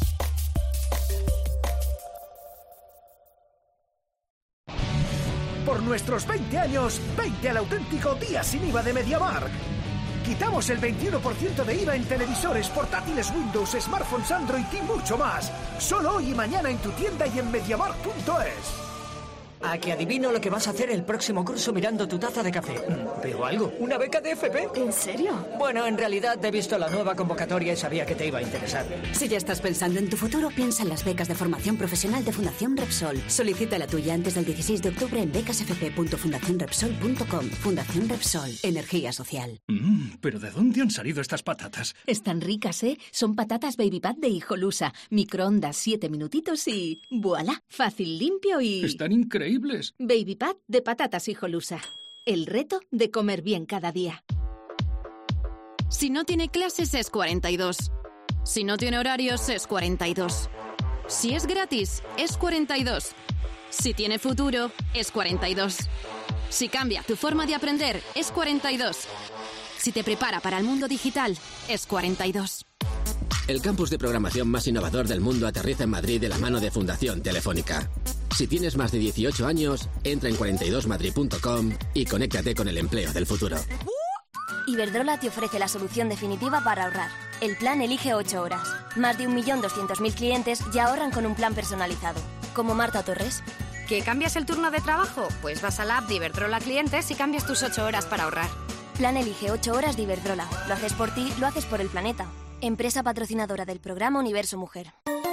Por nuestros veinte años, veinte al auténtico día sin I V A de MediaMarkt. Quitamos el veintiuno por ciento de I V A en televisores, portátiles Windows, smartphones Android y mucho más. Solo hoy y mañana en tu tienda y en mediamarkt punto es. A que adivino lo que vas a hacer el próximo curso mirando tu taza de café. Mm, ¿Veo algo? ¿Una beca de F P? ¿En serio? Bueno, en realidad he visto la nueva convocatoria y sabía que te iba a interesar. Si ya estás pensando en tu futuro, piensa en las becas de formación profesional de Fundación Repsol. Solicita la tuya antes del dieciséis de octubre en becas f p punto fundación repsol punto com. Fundación Repsol. Energía social. Mmm, pero ¿de dónde han salido estas patatas? Están ricas, ¿eh? Son patatas Baby Pat de Hijolusa. Microondas siete minutitos y... ¡Voilá! Fácil, limpio y... Están increíbles. Baby Pat de patatas Hijolusa. El reto de comer bien cada día. Si no tiene clases es cuarenta y dos. Si no tiene horarios es cuarenta y dos. Si es gratis es cuarenta y dos. Si tiene futuro es cuarenta y dos. Si cambia tu forma de aprender es cuarenta y dos. Si te prepara para el mundo digital es cuarenta y dos. El campus de programación más innovador del mundo aterriza en Madrid de la mano de Fundación Telefónica. Si tienes más de dieciocho años, entra en cuarenta y dos madrid punto com y conéctate con el empleo del futuro. Iberdrola te ofrece la solución definitiva para ahorrar. El plan Elige ocho horas. Más de un millón doscientos mil clientes ya ahorran con un plan personalizado. Como Marta Torres. ¿Que cambias el turno de trabajo? Pues vas a la app de Iberdrola Clientes y cambias tus ocho horas para ahorrar. Plan Elige ocho horas de Iberdrola. Lo haces por ti, lo haces por el planeta. Empresa patrocinadora del programa Universo Mujer.